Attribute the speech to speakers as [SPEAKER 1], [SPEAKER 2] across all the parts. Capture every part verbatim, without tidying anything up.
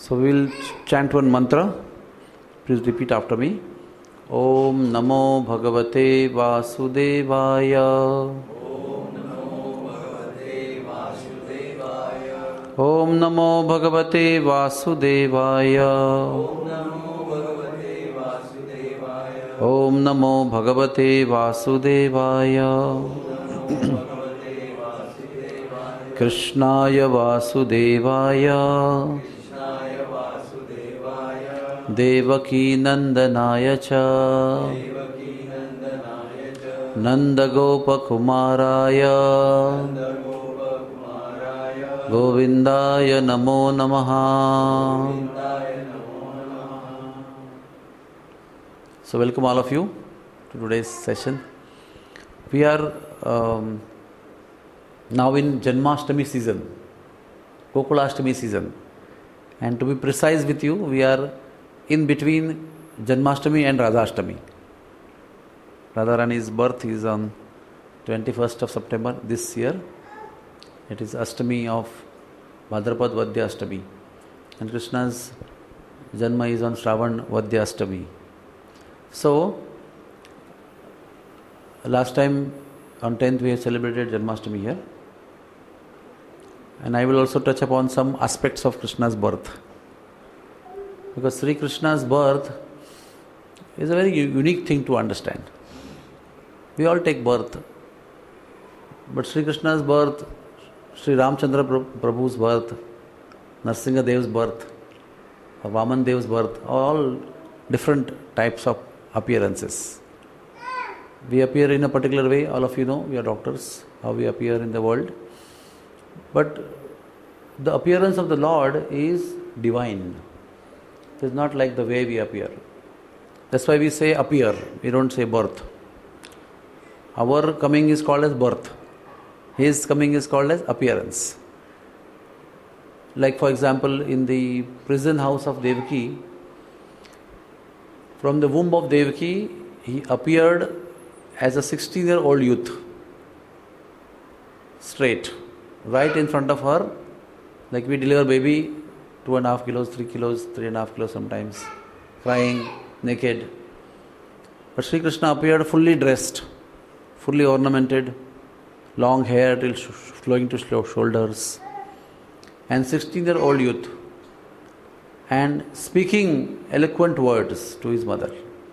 [SPEAKER 1] So we will chant one mantra. Please repeat after me. Om Namo Bhagavate Vasudevaya. Om Namo Bhagavate Vasudevaya. Om Namo Bhagavate Vasudevaya. Krishnaya Vasudevaya. Devaki Nandanaya cha. Nandagopa Kumaraya. Govindaya Namo Namaha. So welcome all of you to today's session. We are um, now in Janmashtami season, Gokulashtami season. And to be precise with you, we are in between Janmashtami and Radhashtami. Radharani's birth is on twenty-first of September this year. It is Ashtami of Bhadrapad Vadya Ashtami. And Krishna's Janma is on Shravan Vadya Ashtami. So, last time on tenth we have celebrated Janmashtami here. And I will also touch upon some aspects of Krishna's birth. Because Sri Krishna's birth is a very unique thing to understand. We all take birth. But Sri Krishna's birth, Sri Ramchandra Prabhu's birth, Narsinga Dev's birth, or Vaman Dev's birth, all different types of appearances. We appear in a particular way, all of you know, we are doctors, how we appear in the world. But the appearance of the Lord is divine. It is not like the way we appear. That's why we say appear, we don't say birth. Our coming is called as birth. His coming is called as appearance. Like for example, in the prison house of Devaki, from the womb of Devaki, he appeared as a sixteen-year-old youth. Straight. Right in front of her. Like we deliver baby, two and a half kilos, three kilos, three and a half kilos sometimes. Crying, naked. But Sri Krishna appeared fully dressed, fully ornamented, long hair till sh- flowing to shoulders. And sixteen-year-old youth. And speaking eloquent words to his mother.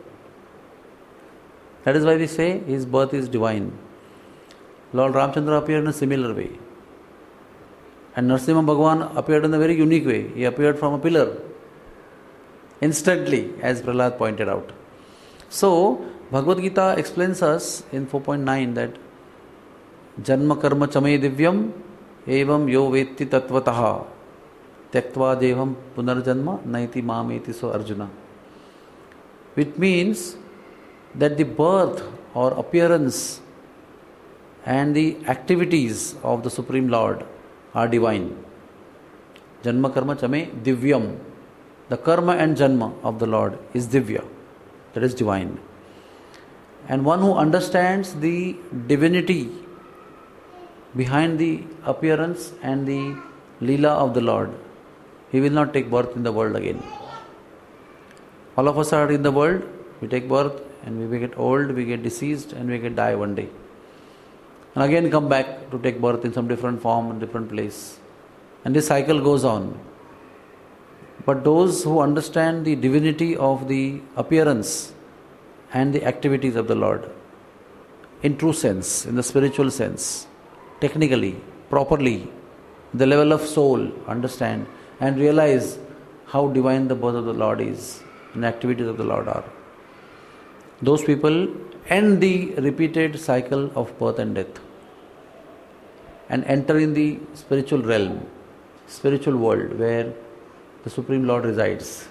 [SPEAKER 1] That is why we say his birth is divine. Lord Ramchandra appeared in a similar way. And Narasimha Bhagavan appeared in a very unique way. He appeared from a pillar. Instantly, as Prahlad pointed out. So, Bhagavad Gita explains us in four point nine that Janma karma chame divyam evam yo vetti tatvataha tyaktva devam punarjanma naiti mameti so Arjuna. Which means that the birth or appearance and the activities of the Supreme Lord are divine. Janma karma chame divyam. The karma and janma of the Lord is divya. That is divine. And one who understands the divinity behind the appearance and the leela of the Lord, he will not take birth in the world again. All of us are in the world, we take birth and we get old, we get deceased and we get die one day. And again come back to take birth in some different form, in different place. And this cycle goes on. But those who understand the divinity of the appearance and the activities of the Lord, in true sense, in the spiritual sense, technically, properly, the level of soul, understand and realize how divine the birth of the Lord is and the activities of the Lord are. Those people end the repeated cycle of birth and death and enter in the spiritual realm, spiritual world where the Supreme Lord resides.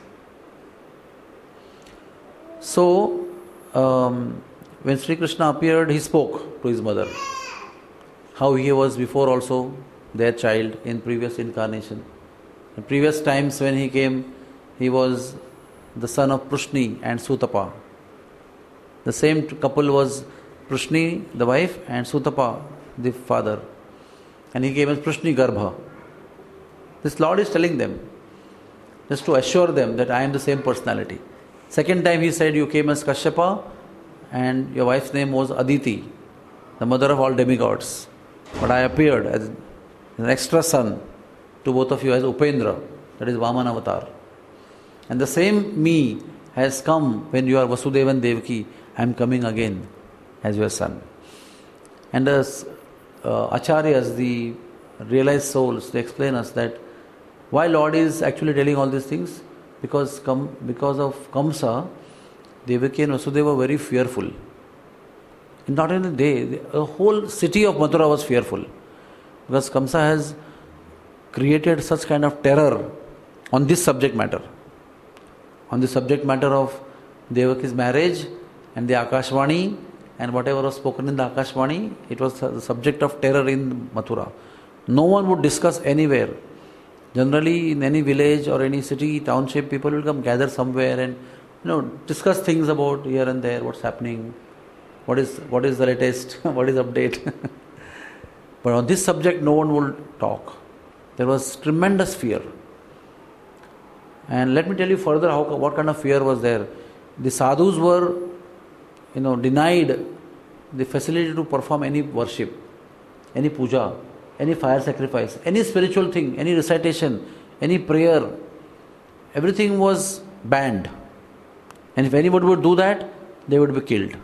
[SPEAKER 1] So, um, when Sri Krishna appeared, he spoke to his mother. How he was before also their child in previous incarnation. In previous times when he came, he was the son of Prushni and Sutapa. The same couple was Prushni, the wife, and Sutapa, the father. And he came as Prushni Garbha. This Lord is telling them just to assure them that I am the same personality. Second time he said, you came as Kashyapa and your wife's name was Aditi, the mother of all demigods. But I appeared as an extra son to both of you as Upendra, that is Vaman avatar. And the same me has come when you are Vasudeva and Devaki. I am coming again as your son. And as uh, Acharyas, the realized souls, they explain us that why Lord is actually telling all these things, because com- because of Kamsa, Devaki and Vasudeva were very fearful. And not only they, the whole city of Mathura was fearful, because Kamsa has created such kind of terror on this subject matter, on the subject matter of Devaki's marriage and the Akashvani and whatever was spoken in the Akashvani. It was the subject of terror in Mathura. No one would discuss anywhere. Generally, in any village or any city, township, people will come gather somewhere and, you know, discuss things about here and there, what's happening, what is what is the latest, what is update. But on this subject, no one will talk. There was tremendous fear. And let me tell you further how what kind of fear was there. The sadhus were, you know, denied the facility to perform any worship, any puja, any fire sacrifice, any spiritual thing, any recitation, any prayer. Everything was banned. And if anybody would do that, they would be killed.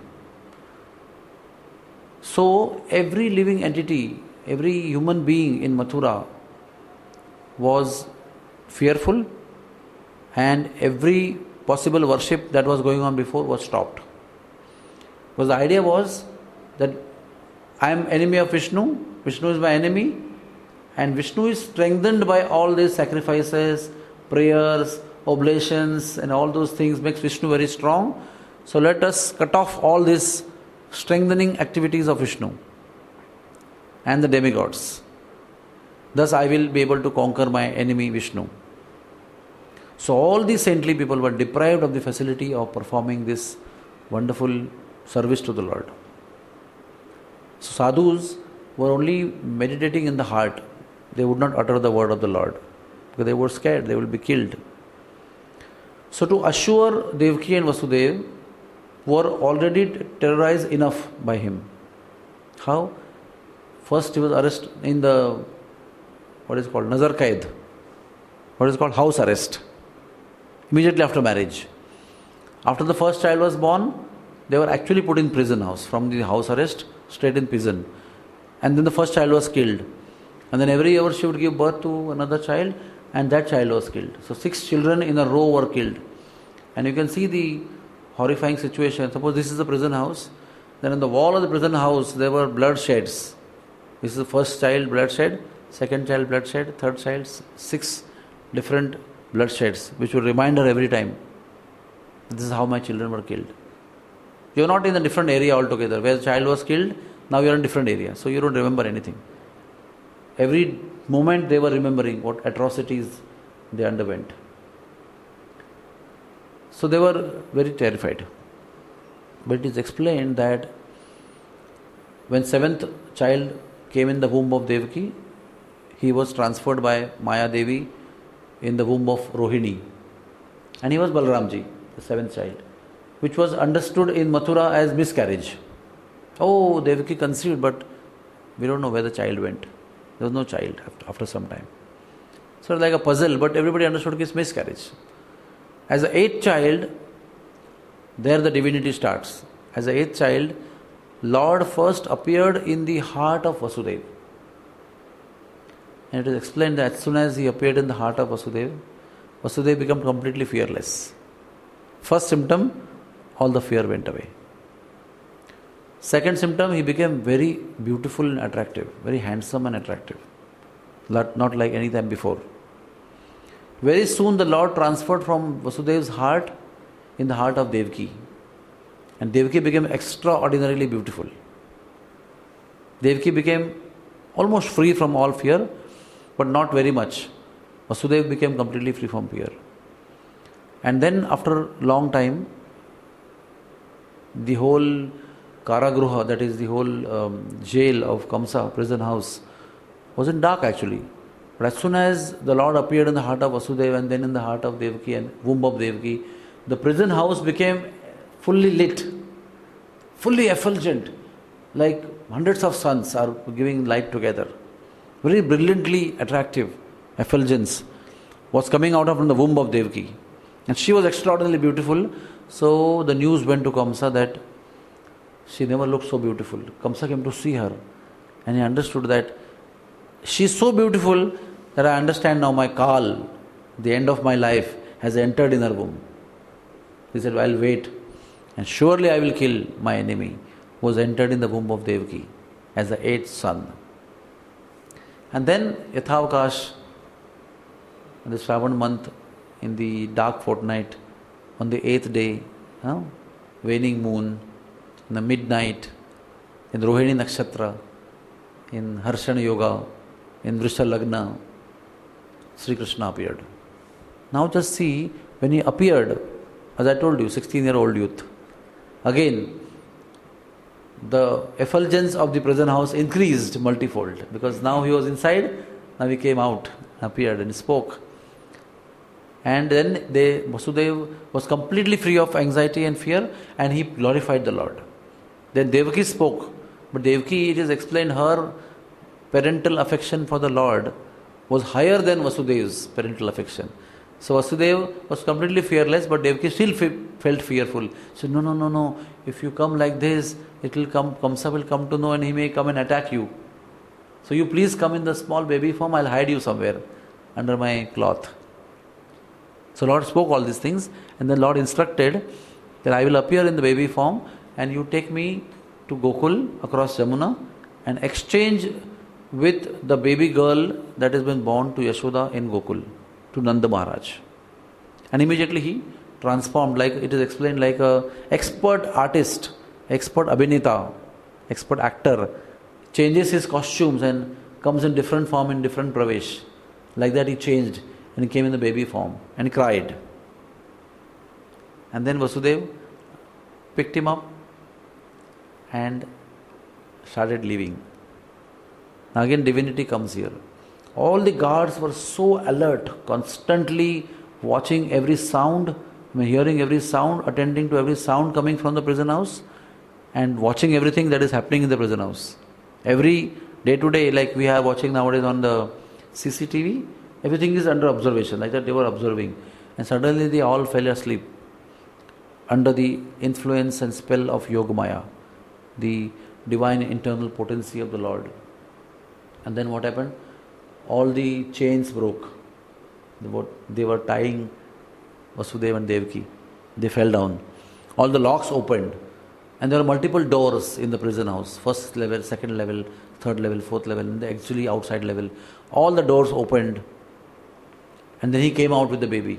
[SPEAKER 1] So every living entity, every human being in Mathura was fearful, and every possible worship that was going on before was stopped. Because the idea was that I am enemy of Vishnu, Vishnu is my enemy, and Vishnu is strengthened by all these sacrifices, prayers, oblations and all those things makes Vishnu very strong. So let us cut off all these strengthening activities of Vishnu and the demigods. Thus I will be able to conquer my enemy Vishnu. So all these saintly people were deprived of the facility of performing this wonderful service to the Lord. So sadhus were only meditating in the heart. They would not utter the word of the Lord because they were scared they will be killed. So to assure Devaki and Vasudeva were already terrorized enough by him. How? First he was arrested in the, what is called, Nazar Qaid. What is called house arrest. Immediately after marriage. After the first child was born, they were actually put in prison house. From the house arrest, straight in prison. And then the first child was killed. And then every year she would give birth to another child, and that child was killed. So six children in a row were killed. And you can see the horrifying situation. Suppose this is the prison house. Then on the wall of the prison house, there were bloodsheds. This is the first child bloodshed, second child bloodshed, third child, six different bloodsheds, which will remind her every time, this is how my children were killed. You are not in a different area altogether. Where the child was killed, now you are in a different area. So you don't remember anything. Every moment they were remembering what atrocities they underwent. So they were very terrified. But it is explained that when seventh child came in the womb of Devaki, he was transferred by Maya Devi in the womb of Rohini. And he was Balramji, the seventh child, which was understood in Mathura as miscarriage. Oh, Devaki conceived, but we don't know where the child went. There was no child after some time. So it's like a puzzle, but everybody understood it's miscarriage. As the eighth child, there the divinity starts. As the eighth child, Lord first appeared in the heart of Vasudeva. And it is explained that as soon as he appeared in the heart of Vasudeva, Vasudeva became completely fearless. First symptom, all the fear went away. Second symptom, he became very beautiful and attractive, very handsome and attractive. Not, not like any time before. Very soon the Lord transferred from Vasudeva's heart in the heart of Devaki. And Devaki became extraordinarily beautiful. Devaki became almost free from all fear, but not very much. Vasudeva became completely free from fear. And then after a long time, the whole Karagruha, that is the whole um, jail of Kamsa, prison house, was in dark actually. But as soon as the Lord appeared in the heart of Vasudeva and then in the heart of Devaki and womb of Devaki, the prison house became fully lit, fully effulgent, like hundreds of suns are giving light together. Very brilliantly attractive effulgence was coming out of the womb of Devaki. And she was extraordinarily beautiful. So the news went to Kamsa that she never looked so beautiful. Kamsa came to see her and he understood that she is so beautiful that I understand now my Kal, the end of my life, has entered in her womb. He said, I'll wait and surely I will kill my enemy who was entered in the womb of Devaki as the eighth son. And then Yathavakash, in the Shravan month, in the dark fortnight, on the eighth day, huh, waning moon, in the midnight, in Rohini Nakshatra, in Harshana Yoga, in Vrisha Lagna, Sri Krishna appeared. Now just see, when he appeared, as I told you, sixteen-year-old youth, again, the effulgence of the prison house increased multifold, because now he was inside, now he came out, appeared and spoke. And then they, Vasudeva was completely free of anxiety and fear, and he glorified the Lord. Then Devaki spoke, but Devaki, it is explained, her parental affection for the Lord was higher than Vasudeva's parental affection. So Vasudeva was completely fearless, but Devaki still fe- felt fearful. She said, no, no, no, no, if you come like this, it will come, Kamsa will come to know and he may come and attack you. So you please come in the small baby form, I'll hide you somewhere under my cloth. So Lord spoke all these things, and then Lord instructed that I will appear in the baby form and you take me to Gokul across Yamuna and exchange with the baby girl that has been born to Yashoda in Gokul, to Nanda Maharaj. And immediately he transformed, like it is explained, like a expert artist, expert abhineta, expert actor, changes his costumes and comes in different form in different pravesh. Like that he changed and he came in the baby form and he cried. And then Vasudeva picked him up and started leaving. Now again divinity comes here. All the guards were so alert, constantly watching every sound, hearing every sound, attending to every sound coming from the prison house, and watching everything that is happening in the prison house. Every day to day, like we are watching nowadays on the C C T V, everything is under observation, like that they were observing. And suddenly they all fell asleep under the influence and spell of Yogamaya, the divine internal potency of the Lord. And then what happened? All the chains broke. They were tying Vasudeva and Devaki. They fell down. All the locks opened. And there were multiple doors in the prison house. First level, second level, third level, fourth level, and the actually outside level. All the doors opened. And then he came out with the baby.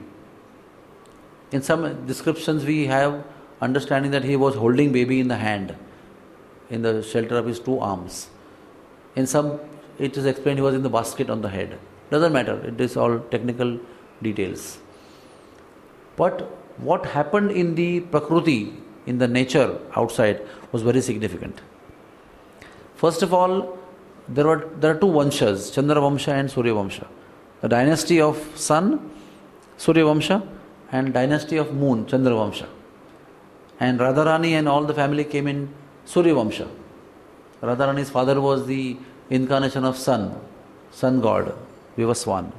[SPEAKER 1] In some descriptions we have understanding that he was holding baby in the hand, in the shelter of his two arms. In some it is explained he was in the basket on the head. Doesn't matter, it is all technical details. But what happened in the Prakruti, in the nature outside, was very significant. First of all, there were there are two Vanshas, Chandra Vamsha and Surya Vamsha. The dynasty of sun, Surya Vamsha, and dynasty of moon, Chandra Vamsha. And Radharani and all the family came in Surya Vamsha. Radharani's father was the incarnation of sun, sun god, Vivaswan.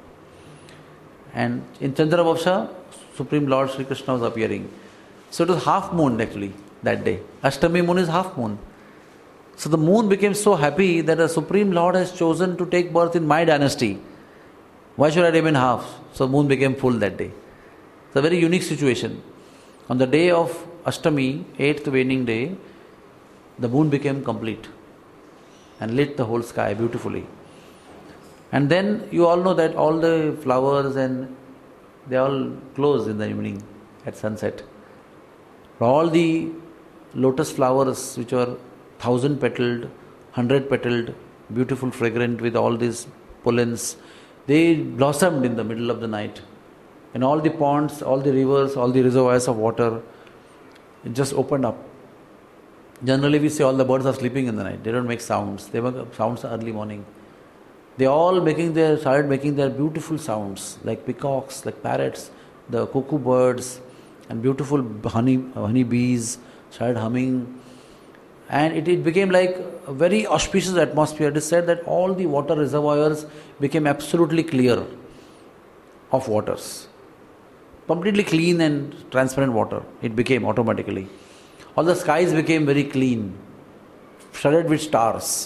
[SPEAKER 1] And in Chandra Vamsha, Supreme Lord Sri Krishna was appearing. So it was half moon actually that day. Ashtami moon is half moon. So the moon became so happy that the Supreme Lord has chosen to take birth in my dynasty. Why should I remain half? So moon became full that day. It's a very unique situation. On the day of Ashtami, eighth waning day, the moon became complete and lit the whole sky beautifully. And then you all know that all the flowers and they all close in the evening at sunset. All the lotus flowers which were thousand petaled, hundred petaled, beautiful, fragrant with all these pollens, they blossomed in the middle of the night. And all the ponds, all the rivers, all the reservoirs of water, it just opened up. Generally we say all the birds are sleeping in the night. They don't make sounds. They make sounds early morning. They all making their started making their beautiful sounds, like peacocks, like parrots, the cuckoo birds, and beautiful honey honey bees started humming, and it, it became like a very auspicious atmosphere. It is said that all the water reservoirs became absolutely clear of waters, completely clean and transparent water. It became automatically. All the skies became very clean, studded with stars.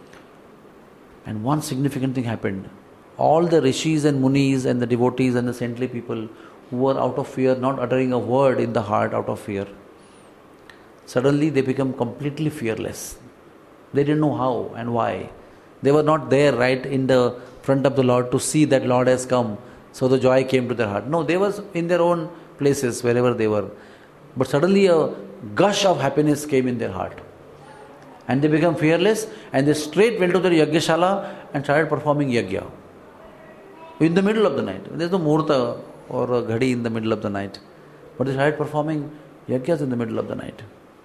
[SPEAKER 1] And one significant thing happened. All the rishis and munis and the devotees and the saintly people who were out of fear, not uttering a word in the heart out of fear, suddenly they become completely fearless. They didn't know how and why. They were not there right in the front of the Lord to see that Lord has come, so the joy came to their heart. No, they were in their own places, wherever they were. But suddenly a gush of happiness came in their heart. And they became fearless, and they straight went to their Yagyashala and started performing Yagya. In the middle of the night. There's no Murta or a Ghadi in the middle of the night. But they started performing Yagyas in the middle of the night.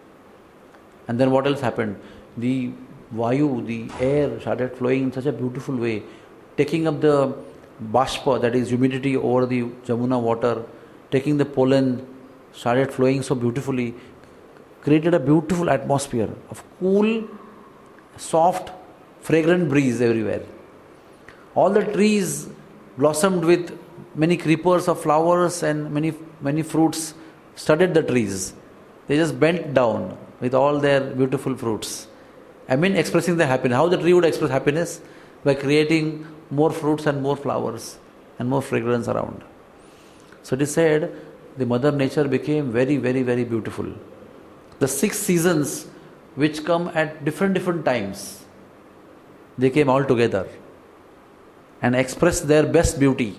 [SPEAKER 1] And then what else happened? The Vayu, the air started flowing in such a beautiful way, taking up the Bashpa, that is humidity over the Jamuna water, taking the pollen, started flowing so beautifully, created a beautiful atmosphere of cool, soft, fragrant breeze everywhere. All the trees blossomed with many creepers of flowers and many many fruits studded the trees. They just bent down with all their beautiful fruits. I mean, expressing their happiness. How the tree would express happiness? By creating more fruits and more flowers and more fragrance around. So it is said, the Mother Nature became very, very, very beautiful. The six seasons which come at different different times, they came all together and expressed their best beauty.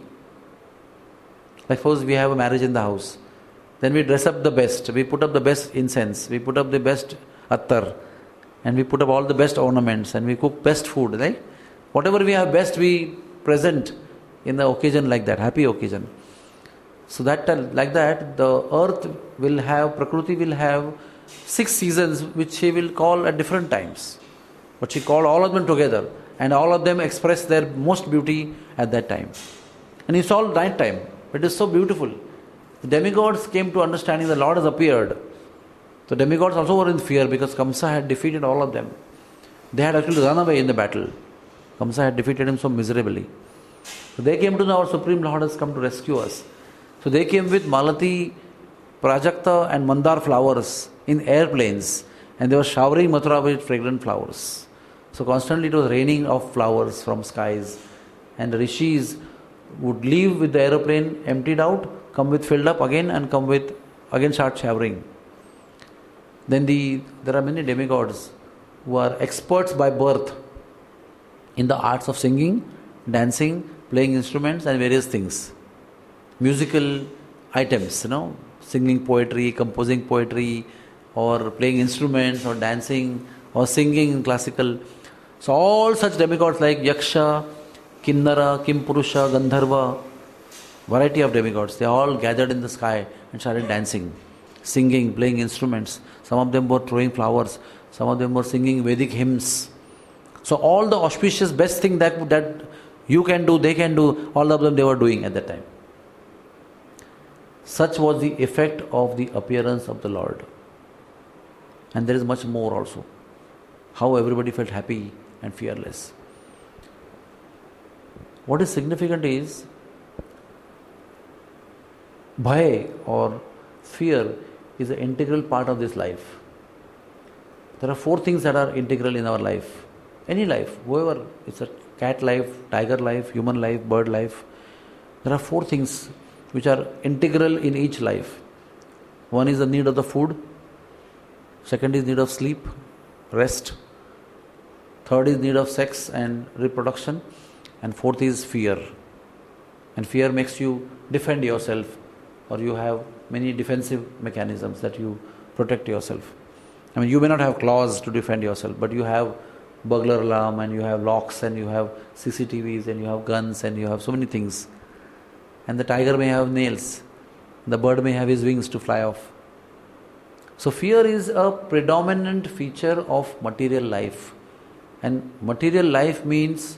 [SPEAKER 1] Like suppose we have a marriage in the house, then we dress up the best, we put up the best incense, we put up the best attar, and we put up all the best ornaments, and we cook best food, right? Whatever we have best, we present in the occasion like that, happy occasion. So that like that, the earth will have, Prakriti will have six seasons which she will call at different times. But she called all of them together, and all of them express their most beauty at that time. And it's all night time. It is so beautiful. The demigods came to understanding the Lord has appeared. The demigods also were in fear because Kamsa had defeated all of them. They had actually run away in the battle. Kamsa had defeated him so miserably. So they came to know our Supreme Lord has come to rescue us. So they came with Malati, Prajakta and Mandar flowers in airplanes, and they were showering Mathura with fragrant flowers. So constantly it was raining of flowers from skies, and the rishis would leave with the aeroplane emptied out, come with filled up again, and come with again start showering. Then the there are many demigods who are experts by birth in the arts of singing, dancing, playing instruments and various things. Musical items, you know, singing poetry, composing poetry, or playing instruments, or dancing, or singing in classical. So all such demigods like Yaksha, Kinnara, Kimpurusha, Gandharva, variety of demigods, they all gathered in the sky and started dancing, singing, playing instruments. Some of them were throwing flowers, some of them were singing Vedic hymns. So all the auspicious best thing that, that you can do, they can do, all of them they were doing at that time. Such was the effect of the appearance of the Lord. And there is much more also. How everybody felt happy and fearless. What is significant is bhai or fear is an integral part of this life. There are four things that are integral in our life. Any life, whoever, it's a cat life, tiger life, human life, bird life. There are four things which are integral in each life. One is the need of the food. Second is need of sleep, rest. Third is need of sex and reproduction. And fourth is fear. And fear makes you defend yourself, or you have many defensive mechanisms that you protect yourself. I mean, you may not have claws to defend yourself, but you have burglar alarm, and you have locks, and you have C C T Vs, and you have guns, and you have so many things. And the tiger may have nails. The bird may have his wings to fly off. So fear is a predominant feature of material life. And material life means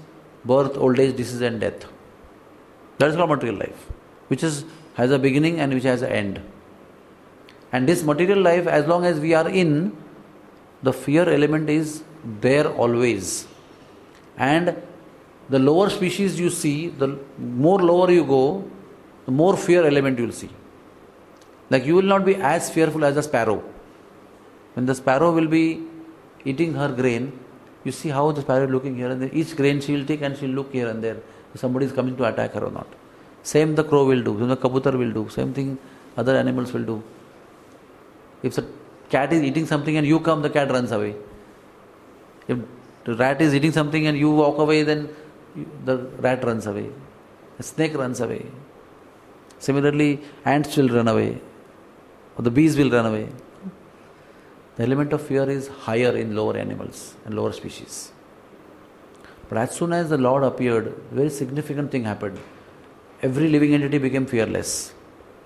[SPEAKER 1] birth, old age, disease and death. That is called material life, which is has a beginning and which has an end. And this material life, as long as we are in, the fear element is there always. And the lower species you see, the more lower you go, the more fear element you will see. Like you will not be as fearful as a sparrow. When the sparrow will be eating her grain, you see how the sparrow is looking here and there. Each grain she will take and she will look here and there. If somebody is coming to attack her or not. Same the crow will do, same the kabutar will do, same thing other animals will do. If the cat is eating something and you come, the cat runs away. If the rat is eating something and you walk away, then the rat runs away. The snake runs away. Similarly, ants will run away. Or the bees will run away. The element of fear is higher in lower animals and lower species. But as soon as the Lord appeared, a very significant thing happened. Every living entity became fearless.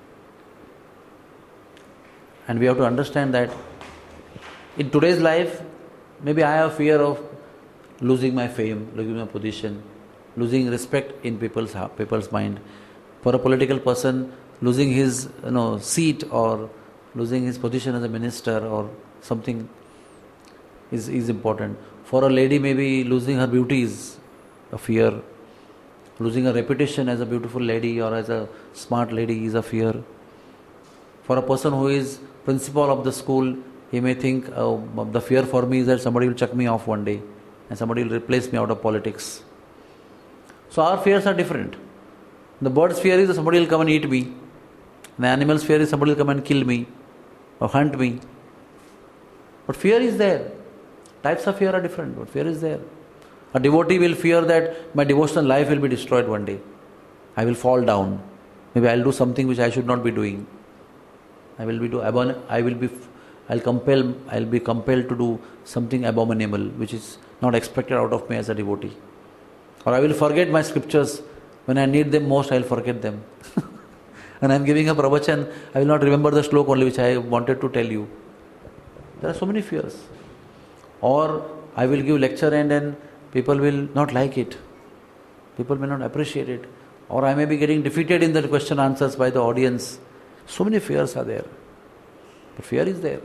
[SPEAKER 1] And we have to understand that in today's life, maybe I have fear of losing my fame, losing my position, losing respect in people's people's mind. For a political person, losing his you know seat or losing his position as a minister or something is, is important. For a lady, maybe losing her beauty is a fear. Losing a reputation as a beautiful lady or as a smart lady is a fear. For a person who is principal of the school, he may think, oh, the fear for me is that somebody will chuck me off one day and somebody will replace me out of politics. So our fears are different. The bird's fear is that somebody will come and eat me. The animal's fear is somebody will come and kill me or hunt me. But fear is there. Types of fear are different, but fear is there. A devotee will fear that my devotional life will be destroyed one day. I will fall down. Maybe I will do something which I should not be doing. I will be do abon- I will be I'll compel I'll be compelled to do something abominable which is not expected out of me as a devotee. Or I will forget my scriptures. When I need them most, I will forget them. And I am giving a pravachan, I will not remember the slok only which I wanted to tell you. There are so many fears. Or I will give lecture and then people will not like it. People may not appreciate it. Or I may be getting defeated in the question answers by the audience. So many fears are there. But fear is there.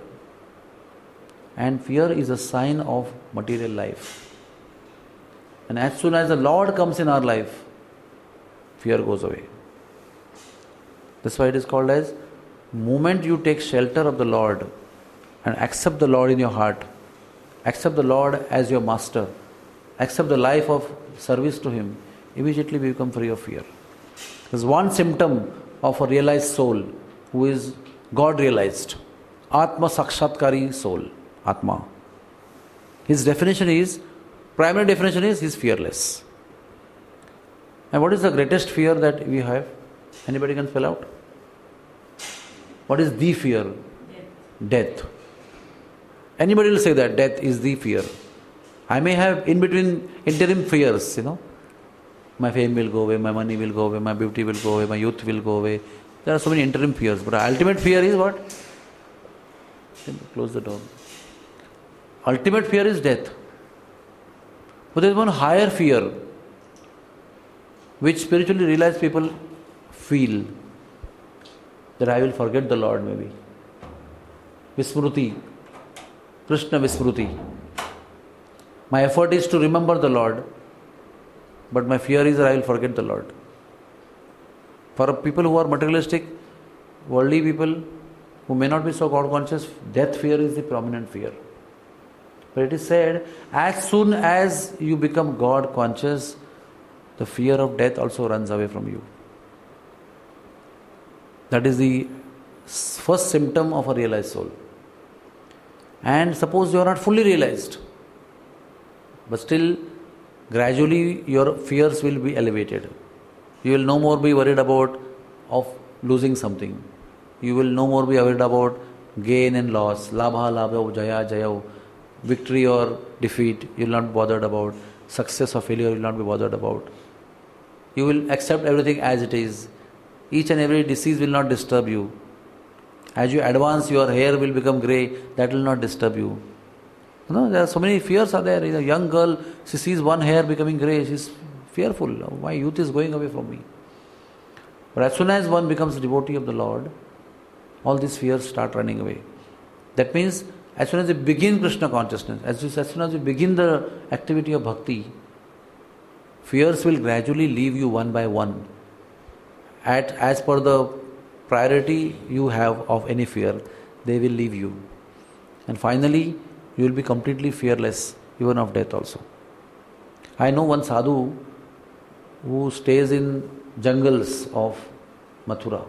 [SPEAKER 1] And fear is a sign of material life. And as soon as the Lord comes in our life, fear goes away. That's why it is called as, moment you take shelter of the Lord and accept the Lord in your heart, accept the Lord as your master, accept the life of service to Him, immediately we become free of fear. There's one symptom of a realized soul who is God realized. Atma Sakshatkari soul. Atma. His definition is, primary definition is, he is fearless. And what is the greatest fear that we have? Anybody can spell out? What is the fear? Death. Death. Anybody will say that death is the fear. I may have in between interim fears, you know. My fame will go away, my money will go away, my beauty will go away, my youth will go away. There are so many interim fears. But ultimate fear is what? Close the door. Ultimate fear is death. But there is one higher fear which spiritually realized people feel, that I will forget the Lord maybe. Vismruti. Krishna Vismruti. My effort is to remember the Lord, but my fear is that I will forget the Lord. For people who are materialistic, worldly people who may not be so God conscious, death fear is the prominent fear. But it is said, as soon as you become God conscious, the fear of death also runs away from you. That is the first symptom of a realized soul. And suppose you are not fully realized, but still gradually your fears will be elevated. You will no more be worried about of losing something. You will no more be worried about gain and loss, labha, labha, jaya, jaya, victory or defeat. You will not be bothered about success or failure. You will not be bothered about. You will accept everything as it is. Each and every disease will not disturb you. As you advance, your hair will become grey. That will not disturb you. You know, there are so many fears are there. A young girl, she sees one hair becoming grey. She's fearful. My youth is going away from me. But as soon as one becomes a devotee of the Lord, all these fears start running away. That means as soon as you begin Krishna consciousness, as, as soon as you begin the activity of bhakti, fears will gradually leave you one by one. At as per the priority you have of any fear, they will leave you. And finally, you will be completely fearless, even of death also. I know one sadhu who stays in jungles of Mathura.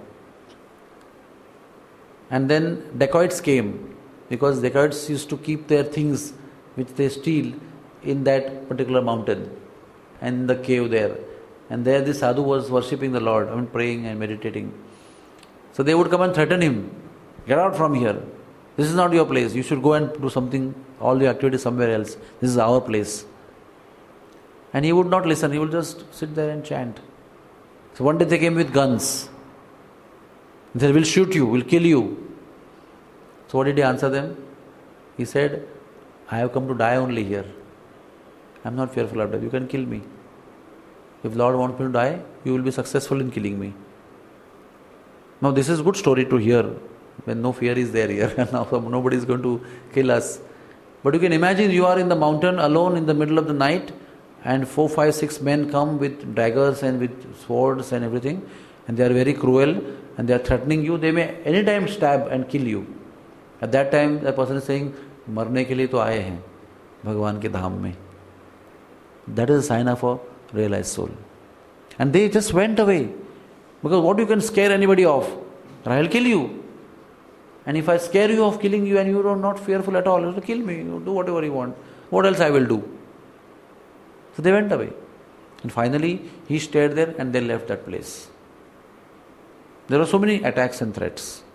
[SPEAKER 1] And then dacoits came, because dacoits used to keep their things which they steal in that particular mountain and in the cave there. And there the sadhu was worshipping the Lord, I mean praying and meditating. So they would come and threaten him, get out from here. This is not your place. You should go and do something, all your activities somewhere else. This is our place. And he would not listen. He would just sit there and chant. So one day they came with guns. They said, we'll shoot you, we'll kill you. So what did he answer them? He said, I have come to die only here. I'm not fearful of death. You can kill me. If Lord wants me to die, you will be successful in killing me. Now this is a good story to hear when no fear is there here. Now nobody is going to kill us. But you can imagine you are in the mountain alone in the middle of the night, and four, five, six men come with daggers and with swords and everything, and they are very cruel and they are threatening you. They may anytime stab and kill you. At that time, the person is saying, "Marne ke liye to aaye hain, Bhagwan ke dham mein." That is a sign of a realized soul. And they just went away. Because what you can scare anybody of? I'll kill you. And if I scare you of killing you and you are not fearful at all, you will kill me, you do whatever you want. What else I will do? So they went away. And finally, he stayed there and they left that place. There were so many attacks and threats.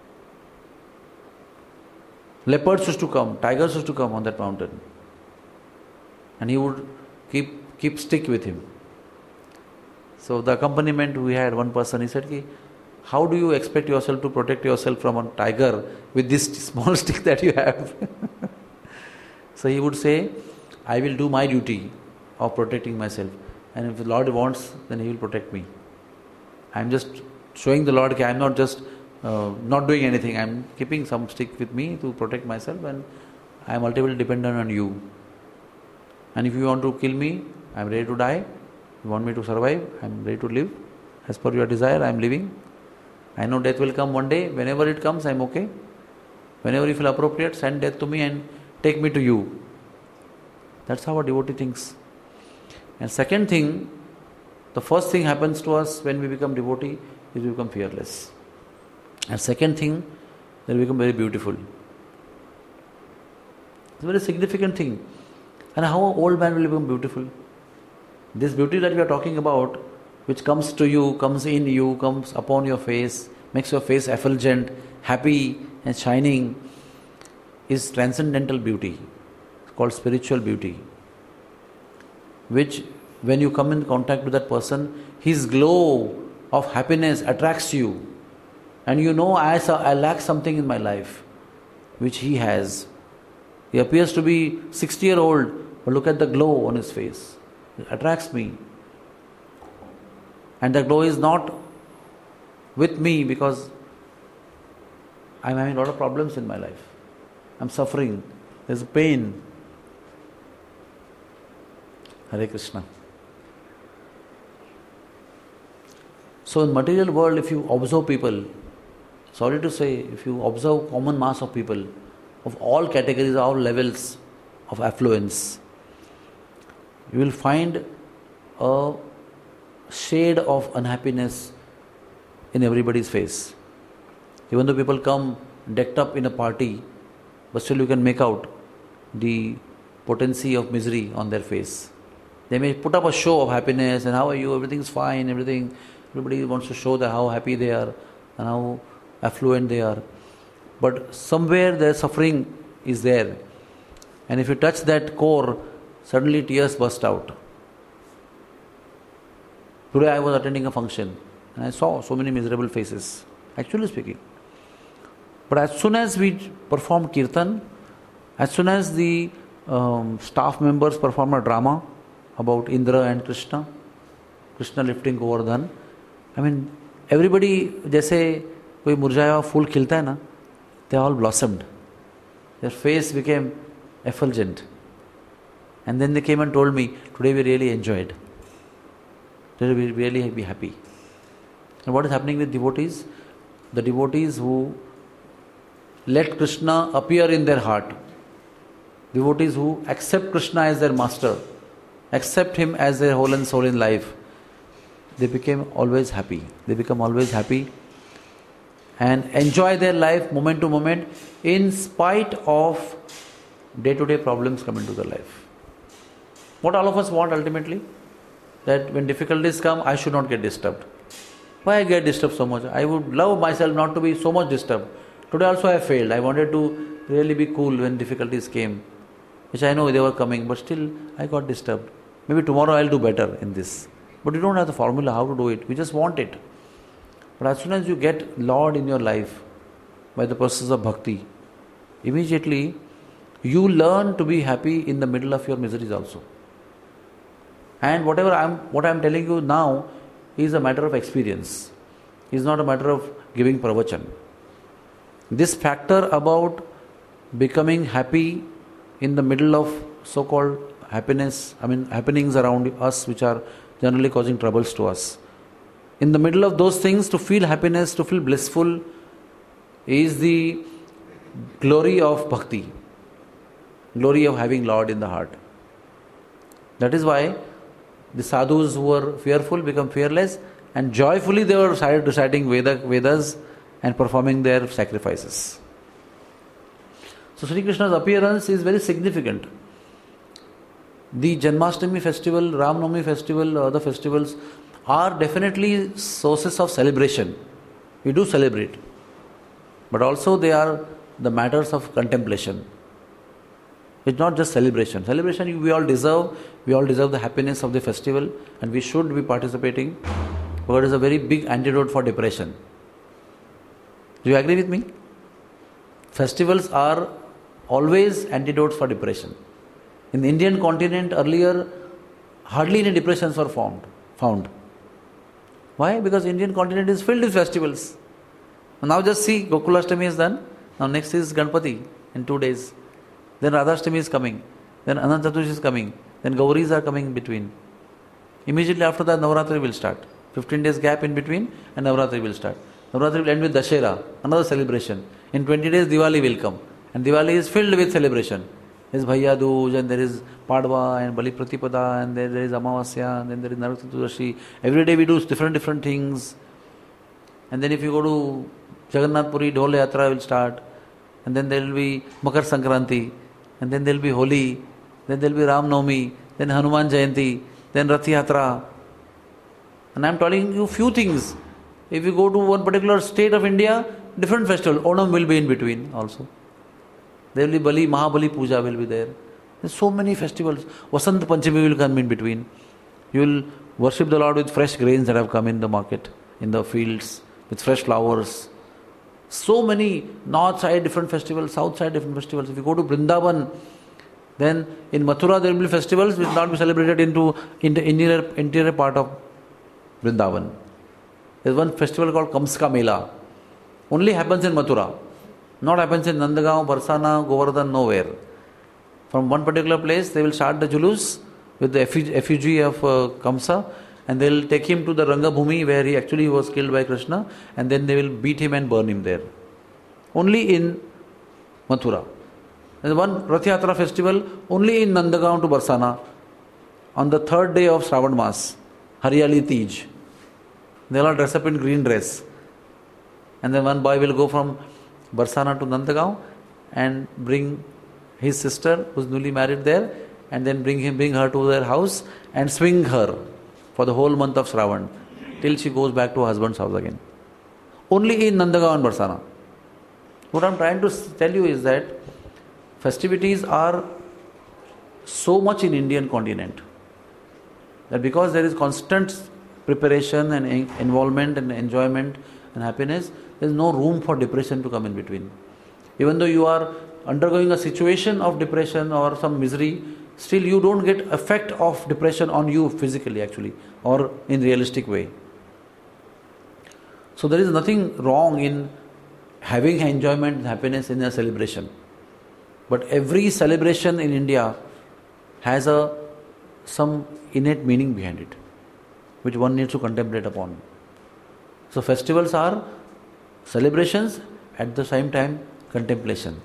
[SPEAKER 1] Leopards used to come, tigers used to come on that mountain. And he would keep keep stick with him. So the accompaniment, we had one person, he said, how do you expect yourself to protect yourself from a tiger with this small stick that you have? So he would say, I will do my duty of protecting myself. And if the Lord wants, then He will protect me. I am just showing the Lord that I am not just uh, not doing anything. I am keeping some stick with me to protect myself, and I am ultimately dependent on you. And if you want to kill me, I am ready to die. If you want me to survive, I am ready to live. As per your desire, I am living. I know death will come one day. Whenever it comes, I am okay. Whenever you feel appropriate, send death to me and take me to you. That's how a devotee thinks. And second thing, the first thing happens to us when we become devotee is we become fearless. And second thing, then we become very beautiful. It's a very significant thing. And how an old man will become beautiful? This beauty that we are talking about, which comes to you, comes in you, comes upon your face, makes your face effulgent, happy and shining, is transcendental beauty. It's called spiritual beauty. Which, when you come in contact with that person, his glow of happiness attracts you. And you know, I, I lack something in my life, which he has. He appears to be sixty years old, but look at the glow on his face. It attracts me. And the glow is not with me because I'm having a lot of problems in my life. I'm suffering. There's pain. Hare Krishna. So in material world, if you observe people, sorry to say, if you observe common mass of people, of all categories, all levels of affluence, you will find a shade of unhappiness in everybody's face. Even though people come decked up in a party, but still you can make out the potency of misery on their face. They may put up a show of happiness and how are you, everything's fine, everything. Everybody wants to show that how happy they are and how affluent they are. But somewhere their suffering is there. And if you touch that core, suddenly tears burst out. Today I was attending a function and I saw so many miserable faces, actually speaking. But as soon as we perform kirtan, as soon as the um, staff members perform a drama about Indra and Krishna, Krishna lifting Govardhan. I mean, everybody, जैसे कोई मुरझाया हुआ फूल खिलता है ना, they all blossomed. Their face became effulgent. And then they came and told me, today we really enjoyed. Today we really be happy. And what is happening with devotees? The devotees who let Krishna appear in their heart, devotees who accept Krishna as their master, accept him as their whole and soul in life, they became always happy. They become always happy and enjoy their life moment to moment in spite of day-to-day problems come into their life. What all of us want ultimately? That when difficulties come, I should not get disturbed. Why I get disturbed so much? I would love myself not to be so much disturbed. Today also I failed. I wanted to really be cool when difficulties came, which I know they were coming, but still I got disturbed. Maybe tomorrow I'll do better in this. But you don't have the formula how to do it. We just want it. But as soon as you get Lord in your life by the process of bhakti, immediately you learn to be happy in the middle of your miseries also. And whatever I'm, what I'm telling you now is a matter of experience. It's not a matter of giving pravachan. This factor about becoming happy in the middle of so-called happiness, I mean happenings around us which are generally causing troubles to us. In the middle of those things, to feel happiness, to feel blissful is the glory of bhakti, glory of having Lord in the heart. That is why the sadhus who were fearful become fearless, and joyfully they were reciting Veda, Vedas and performing their sacrifices. So Sri Krishna's appearance is very significant. The Janmashtami festival, Ram Navami festival, other festivals are definitely sources of celebration. We do celebrate. But also they are the matters of contemplation. It's not just celebration. Celebration we all deserve. We all deserve the happiness of the festival, and we should be participating because it is a very big antidote for depression. Do you agree with me? Festivals are always antidotes for depression. In the Indian continent earlier, hardly any depressions were found. found. Why? Because Indian continent is filled with festivals. Now just see, Gokulashtami is done. Now next is Ganpati in two days. Then Radhashtami is coming. Then Anant Chaturdashi is coming. Then Gauris are coming in between. Immediately after that, Navratri will start. fifteen days gap in between and Navratri will start. Navratri will end with Dashera, another celebration. In twenty days, Diwali will come. And Diwali is filled with celebration. There is Bhaiya Dooj, and there is Padwa, and Bali Pratipada, and there, there is Amavasya, and then there is Narak Chaturdashi. Every day we do different different things. And then if you go to Jagannath Puri, Dhol Yatra will start. And then there will be Makar Sankranti. And then there will be Holi. Then there will be Ram Navami. Then Hanuman Jayanti. Then Rath Yatra. And I am telling you few things. If you go to one particular state of India, different festival. Onam will be in between also. There will be Bali, Mahabali Puja will be there. There are so many festivals. Vasant Panchami will come in between. You will worship the Lord with fresh grains that have come in the market, in the fields, with fresh flowers. So many north side different festivals, south side different festivals. If you go to Vrindavan, then in Mathura there will be festivals which will not be celebrated into, in the interior, interior part of Vrindavan. There is one festival called Kamska Mela. Only happens in Mathura. Not happens in Nandagaon, Barsana, Govardhan, nowhere. From one particular place, they will start the Julus with the effigy of uh, Kamsa, and they will take him to the Rangabhumi where he actually was killed by Krishna, and then they will beat him and burn him there. Only in Mathura. There is one Rath Yatra festival only in Nandagaon to Barsana on the third day of Shravan Mas, Hariyali Tej. They will all dress up in green dress. And then one boy will go from Barsana to Nandagaon and bring his sister who is newly married there, and then bring him, bring her to their house and swing her for the whole month of Shravan till she goes back to her husband's house again. Only in Nandagaon and Barsana. What I am trying to tell you is that festivities are so much in Indian continent that because there is constant preparation and involvement and enjoyment and happiness, there is no room for depression to come in between. Even though you are undergoing a situation of depression or some misery, still you don't get effect of depression on you physically actually, or in realistic way. So there is nothing wrong in having enjoyment and happiness in a celebration. But every celebration in India has a some innate meaning behind it, which one needs to contemplate upon. So festivals are celebrations, at the same time contemplation.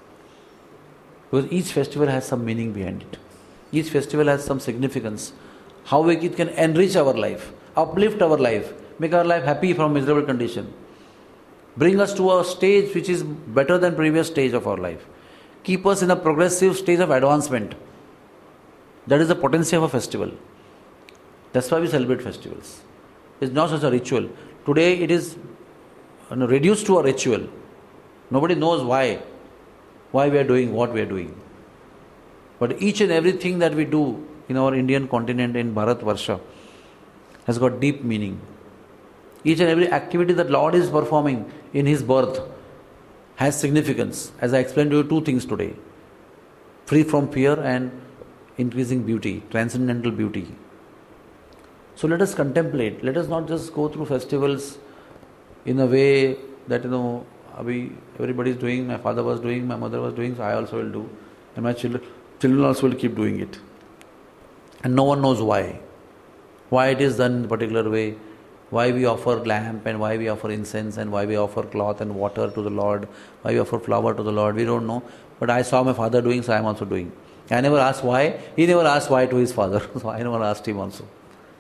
[SPEAKER 1] Because each festival has some meaning behind it. Each festival has some significance. How it can enrich our life, uplift our life, make our life happy from miserable condition. Bring us to a stage which is better than previous stage of our life. Keep us in a progressive stage of advancement. That is the potency of a festival. That's why we celebrate festivals. It's not just a ritual. Today it is reduced to a ritual. Nobody knows why. Why we are doing what we are doing. But each and everything that we do in our Indian continent, in Bharat Varsha, has got deep meaning. Each and every activity that Lord is performing in His birth has significance. As I explained to you two things today. Free from fear and increasing beauty, transcendental beauty. So let us contemplate. Let us not just go through festivals in a way that, you know, everybody is doing, my father was doing, my mother was doing, so I also will do. And my children, children also will keep doing it. And no one knows why. Why it is done in a particular way. Why we offer lamp and why we offer incense and why we offer cloth and water to the Lord. Why we offer flower to the Lord. We don't know. But I saw my father doing, so I am also doing. I never asked why. He never asked why to his father. So I never asked him also.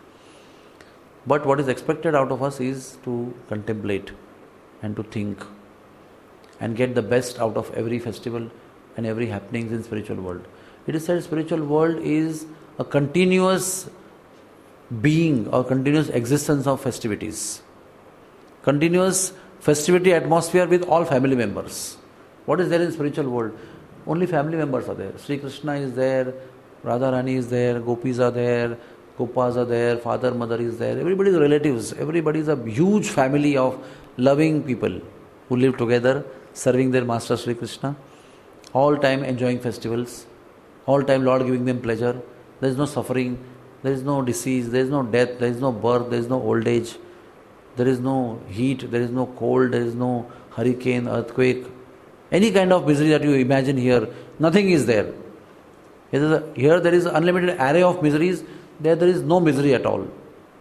[SPEAKER 1] But what is expected out of us is to contemplate and to think and get the best out of every festival and every happenings in spiritual world. It is said spiritual world is a continuous being or continuous existence of festivities. Continuous festivity atmosphere with all family members. What is there in spiritual world? Only family members are there. Sri Krishna is there, Radharani is there, Gopis are there, Gopas are there, father, mother is there. Everybody is relatives. Everybody is a huge family of loving people who live together, serving their master Sri Krishna, all time enjoying festivals, all time Lord giving them pleasure. There is no suffering, there is no disease, there is no death, there is no birth, there is no old age, there is no heat, there is no cold, there is no hurricane, earthquake, any kind of misery that you imagine here, nothing is there. Here there is an unlimited array of miseries, there there is no misery at all.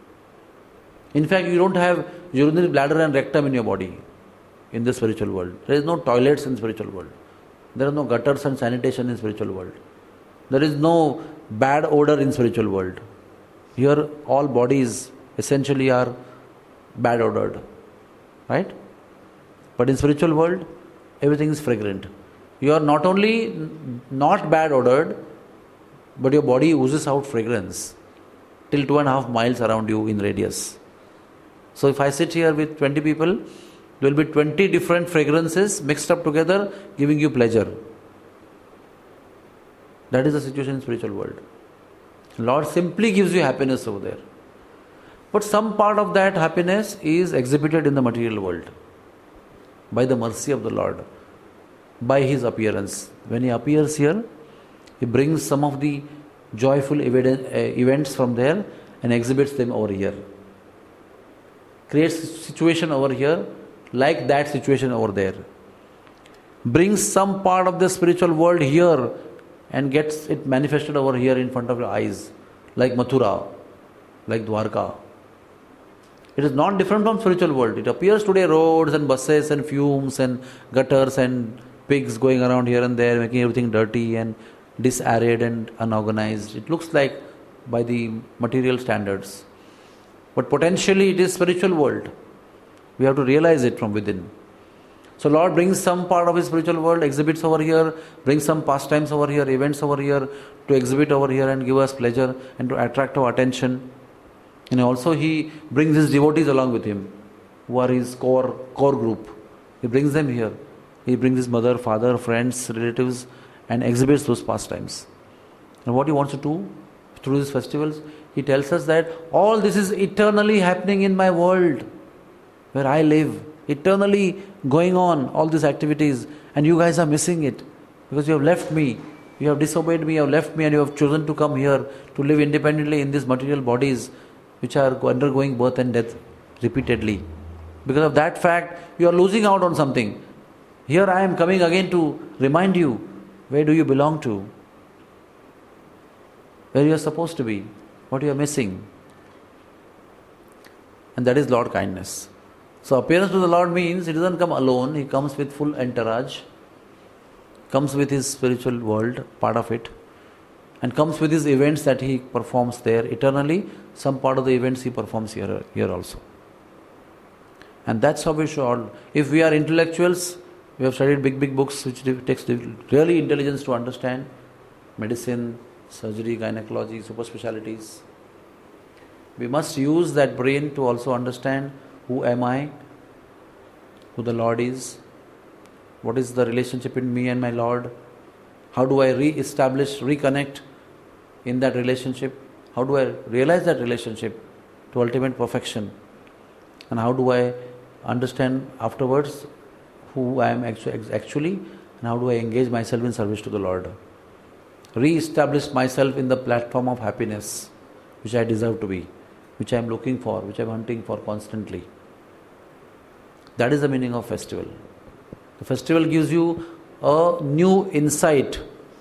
[SPEAKER 1] In fact, you don't have urinary bladder and rectum in your body in the spiritual world. There is no toilets in spiritual world. There are no gutters and sanitation in spiritual world. There is no bad odor in spiritual world. Here all bodies essentially are bad odored. Right? But in spiritual world, everything is fragrant. You are not only not bad odored, but your body oozes out fragrance till two and a half miles around you in radius. So if I sit here with twenty people, there will be twenty different fragrances mixed up together, giving you pleasure. That is the situation in spiritual world. Lord simply gives you happiness over there. But some part of that happiness is exhibited in the material world by the mercy of the Lord, by His appearance. When He appears here, He brings some of the joyful events from there and exhibits them over here. Creates a situation over here like that situation over there. Brings some part of the spiritual world here and gets it manifested over here in front of your eyes, like Mathura, like Dwarka. It is not different from spiritual world. It appears today roads and buses and fumes and gutters and pigs going around here and there, making everything dirty and disarrayed and unorganized. It looks like by the material standards. But potentially it is spiritual world. We have to realize it from within. So Lord brings some part of His spiritual world, exhibits over here, brings some pastimes over here, events over here to exhibit over here and give us pleasure and to attract our attention. And also He brings His devotees along with Him, who are His core core group. He brings them here. He brings His mother, father, friends, relatives and exhibits those pastimes. And what He wants to do through these festivals, He tells us that all this is eternally happening in my world where I live. Eternally going on, all these activities, and you guys are missing it because you have left me You have disobeyed me, you have left me, and you have chosen to come here to live independently in these material bodies which are undergoing birth and death repeatedly. Because of that fact, you are losing out on something. Here I am coming again to remind you, where do you belong to? Where you are supposed to be? What you are missing? And that is Lord kindness. So appearance to the Lord means he doesn't come alone, he comes with full entourage, comes with his spiritual world, part of it, and comes with his events that he performs there eternally. Some part of the events he performs here, here also. And that's how we should all, if we are intellectuals, we have studied big, big books which takes really intelligence to understand medicine, surgery, gynecology, super specialties. We must use that brain to also understand who am I, who the Lord is, what is the relationship between me and my Lord, how do I re-establish, reconnect in that relationship, how do I realize that relationship to ultimate perfection, and how do I understand afterwards who I am actually, and how do I engage myself in service to the Lord. Re-establish myself in the platform of happiness which I deserve to be, which I am looking for, which I am hunting for constantly. That is the meaning of festival. The festival gives you a new insight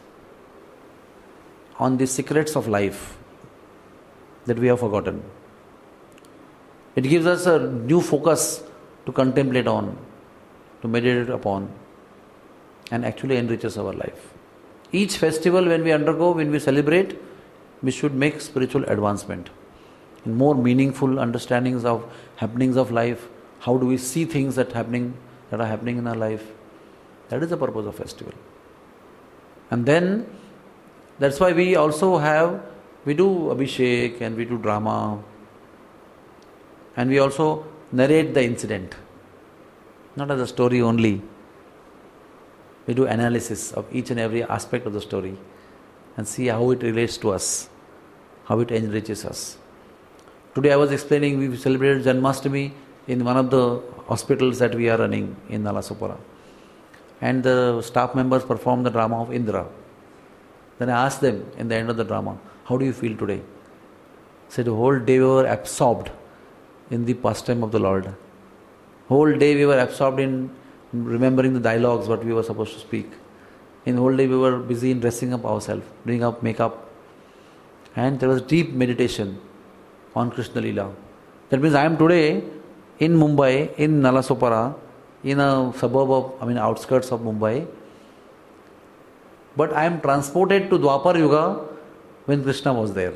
[SPEAKER 1] on the secrets of life that we have forgotten. It gives us a new focus to contemplate on, to meditate upon, and actually enriches our life. Each festival when we undergo, when we celebrate, we should make spiritual advancement in more meaningful understandings of happenings of life. How do we see things that happening that are happening in our life? That is the purpose of festival. And then that's why we also have, we do abhishek and we do drama, and we also narrate the incident, not as a story only. We do analysis of each and every aspect of the story and see how it relates to us, how it enriches us. Today I was explaining, we celebrated Janmashtami in one of the hospitals that we are running in Nalasopara. And the staff members performed the drama of Indra. Then I asked them in the end of the drama, how do you feel today? I said, the whole day we were absorbed in the pastime of the Lord. Whole day we were absorbed in remembering the dialogues, what we were supposed to speak. In the whole day we were busy in dressing up ourselves, doing up makeup. And there was deep meditation on Krishna Leela. That means I am today in Mumbai, in Nalasopara, in a suburb of, I mean outskirts of Mumbai. But I am transported to Dwapar Yuga when Krishna was there.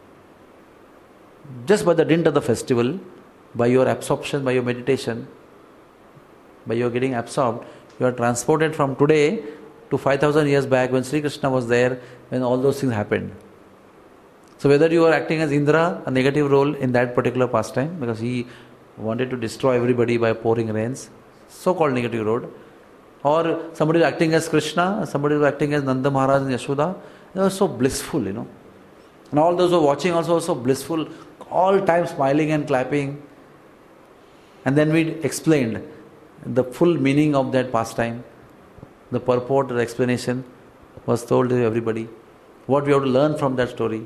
[SPEAKER 1] Just by the dint of the festival, by your absorption, by your meditation, by your getting absorbed, you are transported from today to five thousand years back when Sri Krishna was there, when all those things happened. So whether you are acting as Indra, a negative role in that particular pastime, because he wanted to destroy everybody by pouring rains, so-called negative role, or somebody is acting as Krishna, somebody is acting as Nanda Maharaj and Yashoda, they were so blissful, you know. And all those who were watching also were so blissful, all time smiling and clapping. And then we explained the full meaning of that pastime. The purport, the explanation was told to everybody. What we have to learn from that story.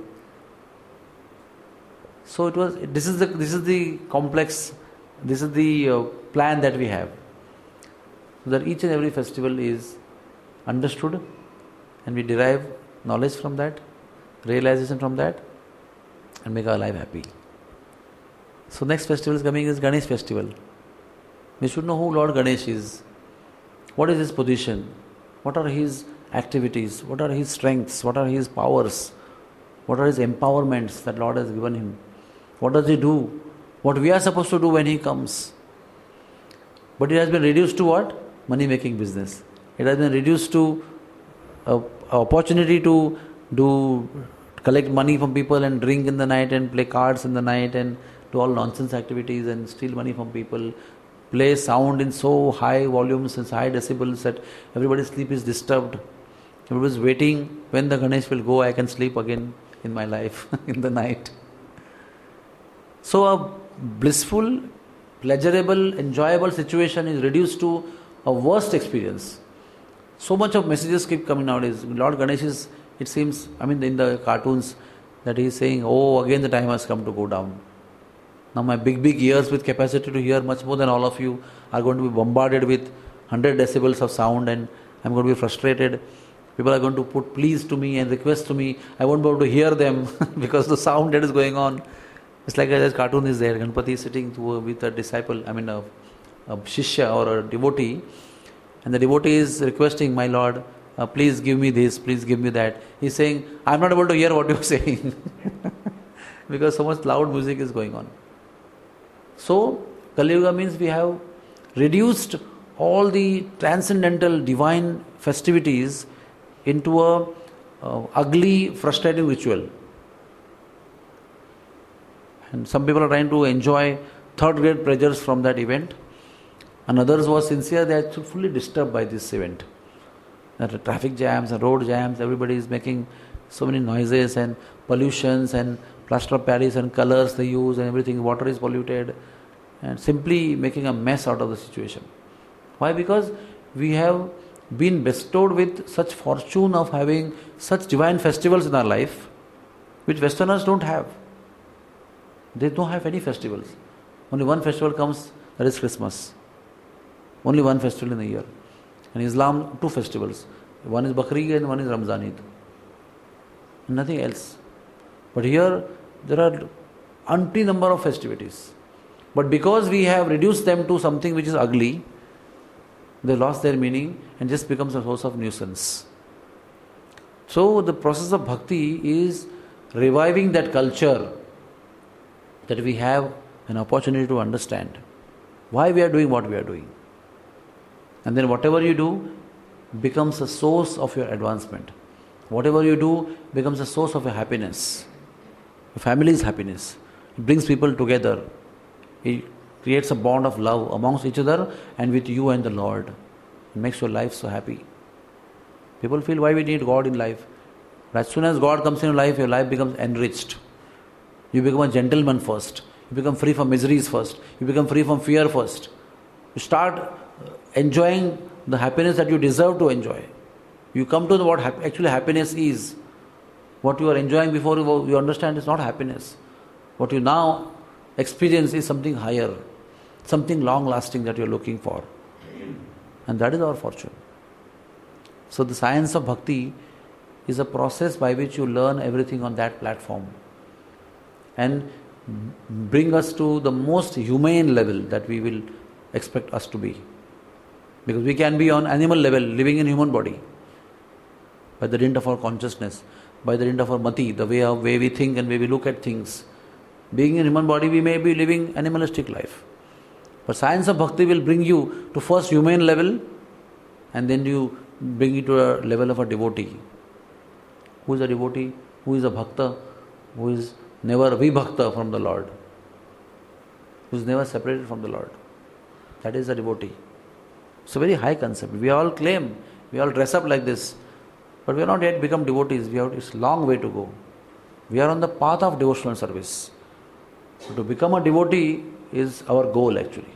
[SPEAKER 1] So it was. This is the this is the complex. This is the uh, plan that we have. So that each and every festival is understood, and we derive knowledge from that, realization from that, and make our life happy. So next festival is coming is Ganesh festival. We should know who Lord Ganesh is. What is his position? What are his activities? What are his strengths? What are his powers? What are his empowerments that Lord has given him? What does he do? What we are supposed to do when he comes? But it has been reduced to what? Money making business. It has been reduced to a, a opportunity to do collect money from people and drink in the night and play cards in the night and do all nonsense activities and steal money from people, play sound in so high volumes and high decibels that everybody's sleep is disturbed. Everybody's waiting when the Ganesh will go, I can sleep again in my life in the night. So a blissful, pleasurable, enjoyable situation is reduced to a worst experience. So much of messages keep coming nowadays. Lord Ganesh is, it seems, I mean in the cartoons, that he is saying, oh, again the time has come to go down. Now my big, big ears with capacity to hear much more than all of you are going to be bombarded with one hundred decibels of sound, and I'm going to be frustrated. People are going to put pleas to me and requests to me. I won't be able to hear them because the sound that is going on. It's like a cartoon is there. Ganpati is sitting to, with a disciple, I mean a, a shishya or a devotee, and the devotee is requesting, my Lord, uh, please give me this, please give me that. He's saying, I'm not able to hear what you're saying because so much loud music is going on. So, Kali Yuga means we have reduced all the transcendental divine festivities into a uh, ugly, frustrating ritual. And some people are trying to enjoy third-grade pleasures from that event, and others who are sincere, they are fully disturbed by this event. There are traffic jams and road jams, everybody is making so many noises and pollutions and plaster of Paris and colors they use and everything, water is polluted, and simply making a mess out of the situation. Why? Because we have been bestowed with such fortune of having such divine festivals in our life, which Westerners don't have. They don't have any festivals. Only one festival comes, that is Christmas. Only one festival in a year. In Islam, two festivals. One is Bakri Eid and one is Ramzan Eid. Nothing else. But here, there are umpteen number of festivities. But because we have reduced them to something which is ugly, they lost their meaning and just becomes a source of nuisance. So the process of bhakti is reviving that culture, that we have an opportunity to understand why we are doing what we are doing. And then whatever you do becomes a source of your advancement. Whatever you do becomes a source of your happiness. Your family's happiness. It brings people together. It creates a bond of love amongst each other and with you and the Lord. It makes your life so happy. People feel why we need God in life. But as soon as God comes in your life, your life becomes enriched. You become a gentleman first. You become free from miseries first. You become free from fear first. You start enjoying the happiness that you deserve to enjoy. You come to know what hap- actually happiness is. What you are enjoying before you, you understand is not happiness. What you now experience is something higher, something long-lasting that you are looking for. And that is our fortune. So the science of bhakti is a process by which you learn everything on that platform and bring us to the most humane level that we will expect us to be. Because we can be on animal level, living in human body, by the dint of our consciousness, by the dint of our mati, the way of way we think and way we look at things. Being in human body, we may be living animalistic life. But science of bhakti will bring you to first humane level, and then you bring you to a level of a devotee. Who is a devotee? Who is a bhakta? Who is never vibhakta from the Lord? Who is never separated from the Lord? That is a devotee. It's a very high concept. We all claim, we all dress up like this, but we are not yet become devotees. We have, it's a long way to go. We are on the path of devotional service. So to become a devotee is our goal actually.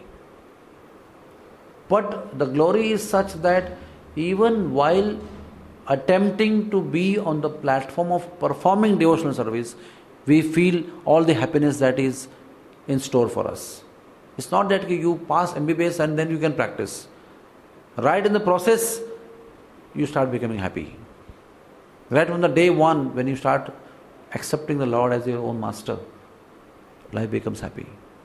[SPEAKER 1] But the glory is such that even while attempting to be on the platform of performing devotional service, we feel all the happiness that is in store for us. It's not that you pass M B B S and then you can practice. Right in the process, you start becoming happy. Right from the day one, when you start accepting the Lord as your own master, life becomes happy.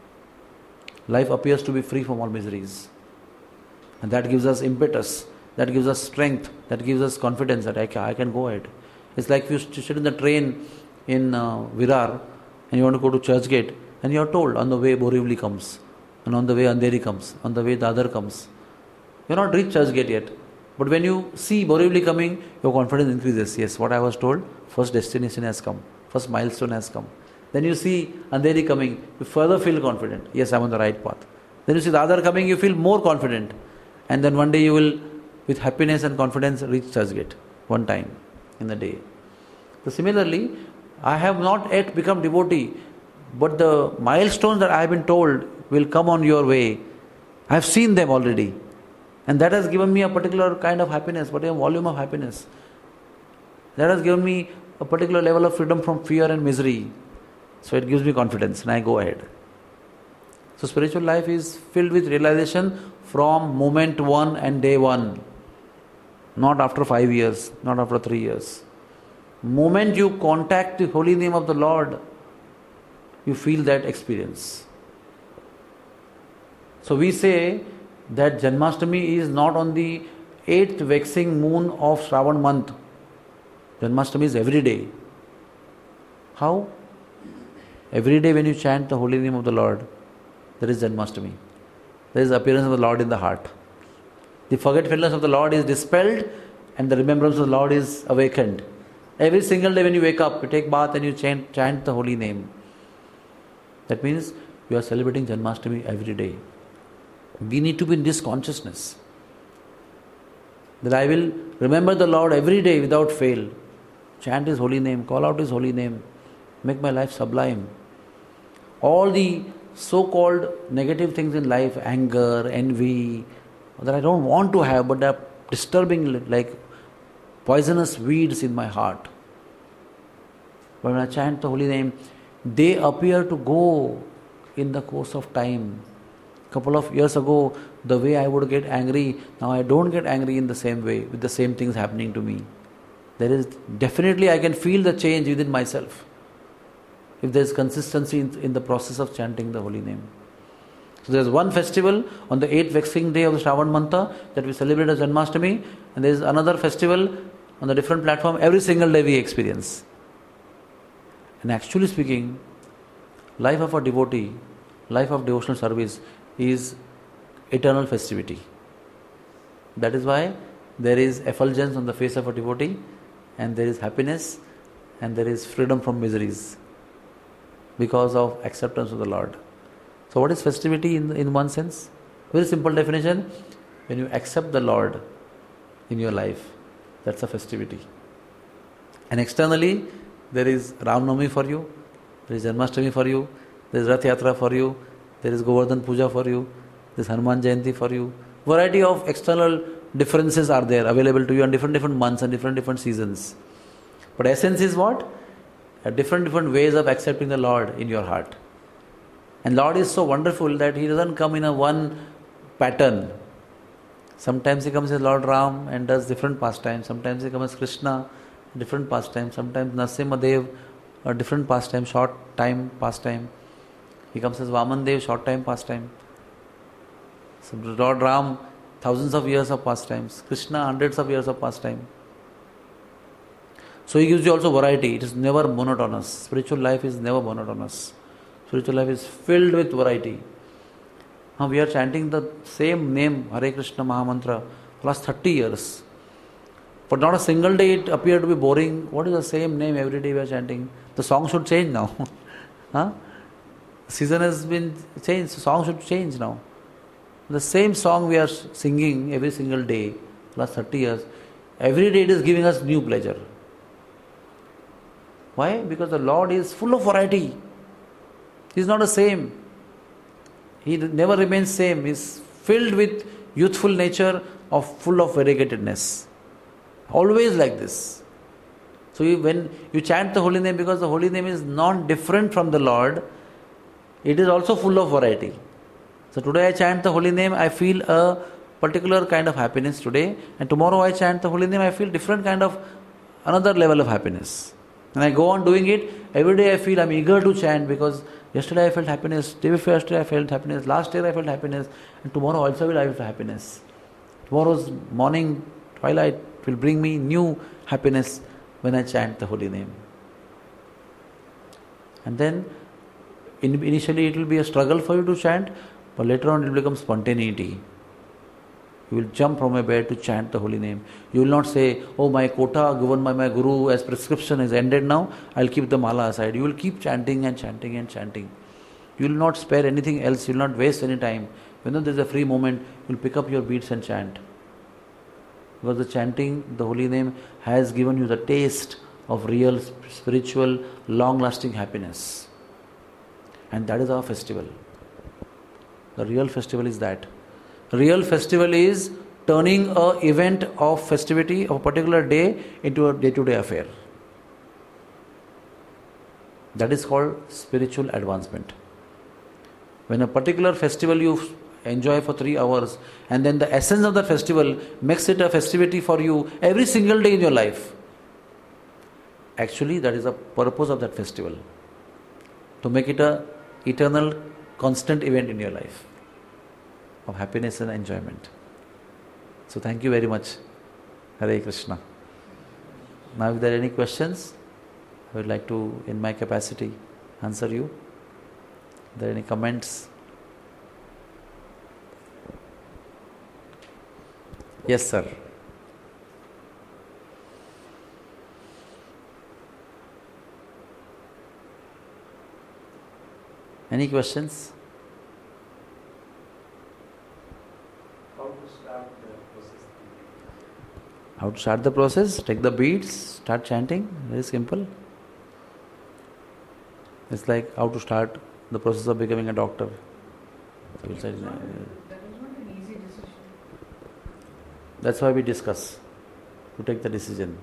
[SPEAKER 1] Life appears to be free from all miseries. And that gives us impetus, that gives us strength, that gives us confidence that I can, I can go ahead. It's like if you sit in the train in uh, Virar and you want to go to Churchgate, and you are told on the way Borivali comes, and on the way Andheri comes, on the way Dadar comes. You have not reached Churchgate yet. But when you see Borivali coming, your confidence increases. Yes, what I was told, first destination has come, first milestone has come. Then you see Andheri coming, you further feel confident. Yes, I'm on the right path. Then you see Dadar coming, you feel more confident. And then one day you will, with happiness and confidence, reach Churchgate one time in the day. So similarly, I have not yet become devotee, but the milestones that I have been told will come on your way. I have seen them already. And that has given me a particular kind of happiness, particular volume of happiness. That has given me a particular level of freedom from fear and misery. So it gives me confidence and I go ahead. So spiritual life is filled with realization from moment one and day one. Not after five years, not after three years. Moment you contact the holy name of the Lord, you feel that experience. So we say that Janmashtami is not on the eighth waxing moon of Shravan month. Janmashtami is every day. How? Every day when you chant the holy name of the Lord, there is Janmashtami. There is the appearance of the Lord in the heart. The forgetfulness of the Lord is dispelled and the remembrance of the Lord is awakened. Every single day when you wake up, you take bath and you chant, chant the holy name. That means you are celebrating Janmashtami every day. We need to be in this consciousness. That I will remember the Lord every day without fail. Chant His holy name, call out His holy name. Make my life sublime. All the so-called negative things in life, anger, envy, that I don't want to have, but they are disturbing like poisonous weeds in my heart. But when I chant the holy name, they appear to go in the course of time. Couple of years ago, the way I would get angry, now I don't get angry in the same way, with the same things happening to me. There is definitely, I can feel the change within myself if there is consistency in, in the process of chanting the holy name. So there is one festival on the eighth waxing day of the Shravan Mantha that we celebrate as Janmashtami, and there is another festival on the different platform every single day we experience. And actually speaking, life of a devotee, life of devotional service is eternal festivity. That is why there is effulgence on the face of a devotee, and there is happiness, and there is freedom from miseries because of acceptance of the Lord. So what is festivity in, in one sense? Very simple definition. When you accept the Lord in your life, that's a festivity. And externally, there is Ram Navami for you, there is Janmashtami for you, there is Rath Yatra for you, there is Govardhan Puja for you, there is Hanuman Jayanti for you. Variety of external differences are there available to you on different different months and different different seasons. But essence is what? A different different ways of accepting the Lord in your heart. And Lord is so wonderful that He doesn't come in a one pattern. Sometimes He comes as Lord Ram and does different pastimes. Sometimes He comes as Krishna, different pastime. Sometimes Narasimha Dev, a different pastime, short time pastime. He comes as Vaman Dev, short time pastime. So Lord Ram, thousands of years of pastimes. Krishna, hundreds of years of pastime. So He gives you also variety. It is never monotonous. Spiritual life is never monotonous. Spiritual life is filled with variety. Now we are chanting the same name, Hare Krishna Mahamantra, for last thirty years. But not a single day it appeared to be boring. What is the same name every day we are chanting? The song should change now. huh? Season has been changed. The song should change now. The same song we are singing every single day, last thirty years. Every day it is giving us new pleasure. Why? Because the Lord is full of variety. He is not the same. He never remains same. He is filled with youthful nature, of full of variegatedness. Always like this. So you, when you chant the holy name, because the holy name is not different from the Lord, it is also full of variety. So today I chant the holy name, I feel a particular kind of happiness today, and tomorrow I chant the holy name, I feel different kind of another level of happiness. And I go on doing it. Every day I feel I'm eager to chant because yesterday I felt happiness, day before yesterday I felt happiness, last year I felt happiness, and tomorrow also will I feel happiness. Tomorrow's morning twilight will bring me new happiness when I chant the holy name. And then in, initially it will be a struggle for you to chant, but later on it will become spontaneity. You will jump from your bed to chant the holy name. You will not say, oh, my quota given by my guru as prescription is ended now, I'll keep the mala aside. You will keep chanting and chanting and chanting. You will not spare anything else. You will not waste any time. Whenever there is a free moment, you will pick up your beads and chant. Because the chanting, the holy name, has given you the taste of real spiritual, long-lasting happiness. And that is our festival. The real festival is that. Real festival is turning a event of festivity of a particular day into a day-to-day affair. That is called spiritual advancement. When a particular festival you enjoy for three hours and then the essence of the festival makes it a festivity for you every single day in your life. Actually, that is the purpose of that festival. To make it a eternal, constant event in your life of happiness and enjoyment. So thank you very much. Hare Krishna. Now if there are any questions, I would like to, in my capacity, answer you. Are there any comments? Yes, sir. Any questions?
[SPEAKER 2] How to start the process?
[SPEAKER 1] How to start the process? Take the beads, start chanting. Very simple. It's like how to start the process of becoming a doctor.
[SPEAKER 3] That is not, that is not an easy decision.
[SPEAKER 1] That's why we discuss, to take the decision.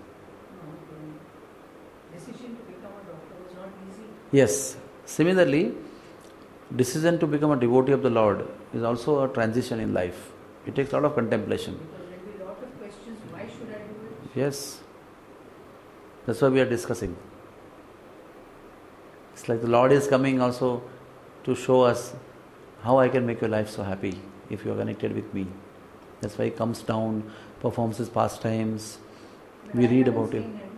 [SPEAKER 3] No, decision to become a doctor was not easy.
[SPEAKER 1] Yes. Similarly, decision to become a devotee of the Lord is also a transition in life. It takes a lot of contemplation.
[SPEAKER 3] Because there will be a lot of questions, why should I do it?
[SPEAKER 1] Yes. That's why we are discussing. It's like the Lord is coming also to show us how I can make your life so happy if you are connected with me. That's why He comes down, performs His pastimes.
[SPEAKER 3] But
[SPEAKER 1] We
[SPEAKER 3] I
[SPEAKER 1] read
[SPEAKER 3] haven't
[SPEAKER 1] about
[SPEAKER 3] seen
[SPEAKER 1] Him.
[SPEAKER 3] him.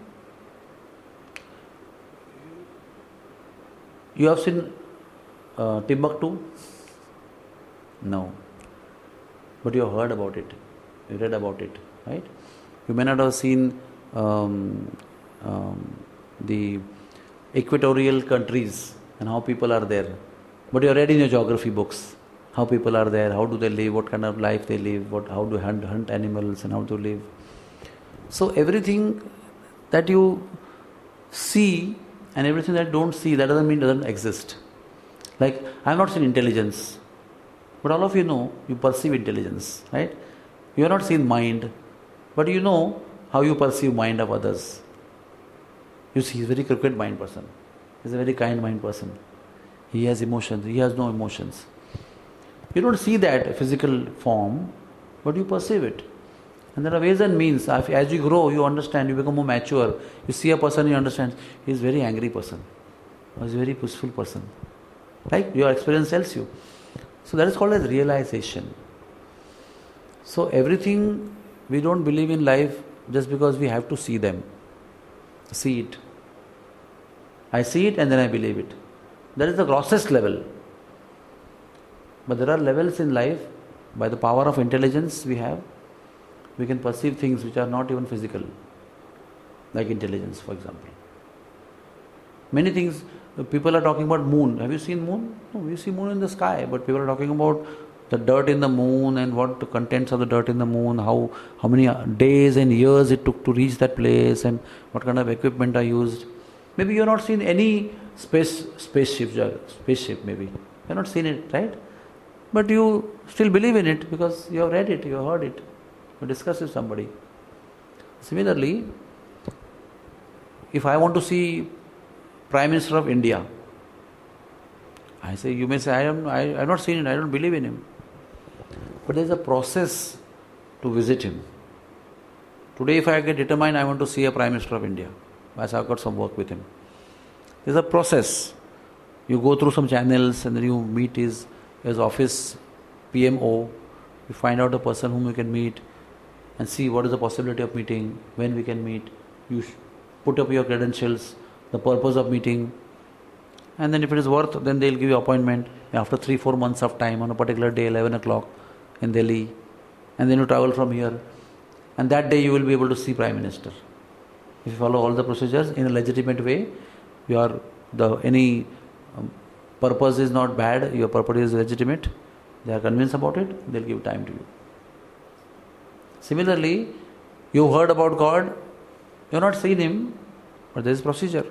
[SPEAKER 1] You have seen uh, Timbuktu? No. But you have heard about it. You read about it, right? You may not have seen um, um, the equatorial countries and how people are there. But you have read in your geography books how people are there, how do they live, what kind of life they live, what how do hunt, hunt animals and how to live. So everything that you see and everything that you don't see, that doesn't mean it doesn't exist. Like, I have not seen intelligence, but all of you know, you perceive intelligence, right? You have not seen mind, but you know how you perceive mind of others. You see, he's a very crooked mind person. He's a very kind mind person. He has emotions, he has no emotions. You don't see that physical form, but you perceive it. And there are ways and means. As you grow, you understand, you become more mature. You see a person, you understand, he is a very angry person. Or he's a very peaceful person. Like your experience tells you. So that is called as realization. So everything we don't believe in life just because we have to see them. See it. I see it and then I believe it. That is the grossest level. But there are levels in life, by the power of intelligence we have, we can perceive things which are not even physical. Like intelligence, for example. Many things, people are talking about moon. Have you seen moon? No, we see moon in the sky, but people are talking about the dirt in the moon and what the contents of the dirt in the moon, how, how many days and years it took to reach that place and what kind of equipment are used. Maybe you have not seen any space spaceship, spaceship maybe. You have not seen it, right? But you still believe in it because you have read it, you have heard it, you discussed with somebody. Similarly, if I want to see Prime Minister of India, I say, you may say, I am, I, I have not seen it, I don't believe in him. But there is a process to visit him. Today, if I get determined, I want to see a Prime Minister of India, as I've got some work with him. There's a process. You go through some channels and then you meet his, his office P M O. You find out the person whom you can meet and see what is the possibility of meeting, when we can meet. You put up your credentials, the purpose of meeting, and then if it is worth, then they'll give you appointment after three, four months of time on a particular day, eleven o'clock in Delhi, and then you travel from here, and that day you will be able to see Prime Minister. If you follow all the procedures in a legitimate way, you are the any um, purpose is not bad, your purpose is legitimate, they are convinced about it, they'll give time to you. Similarly, you heard about God, you have not seen Him, but there is procedure.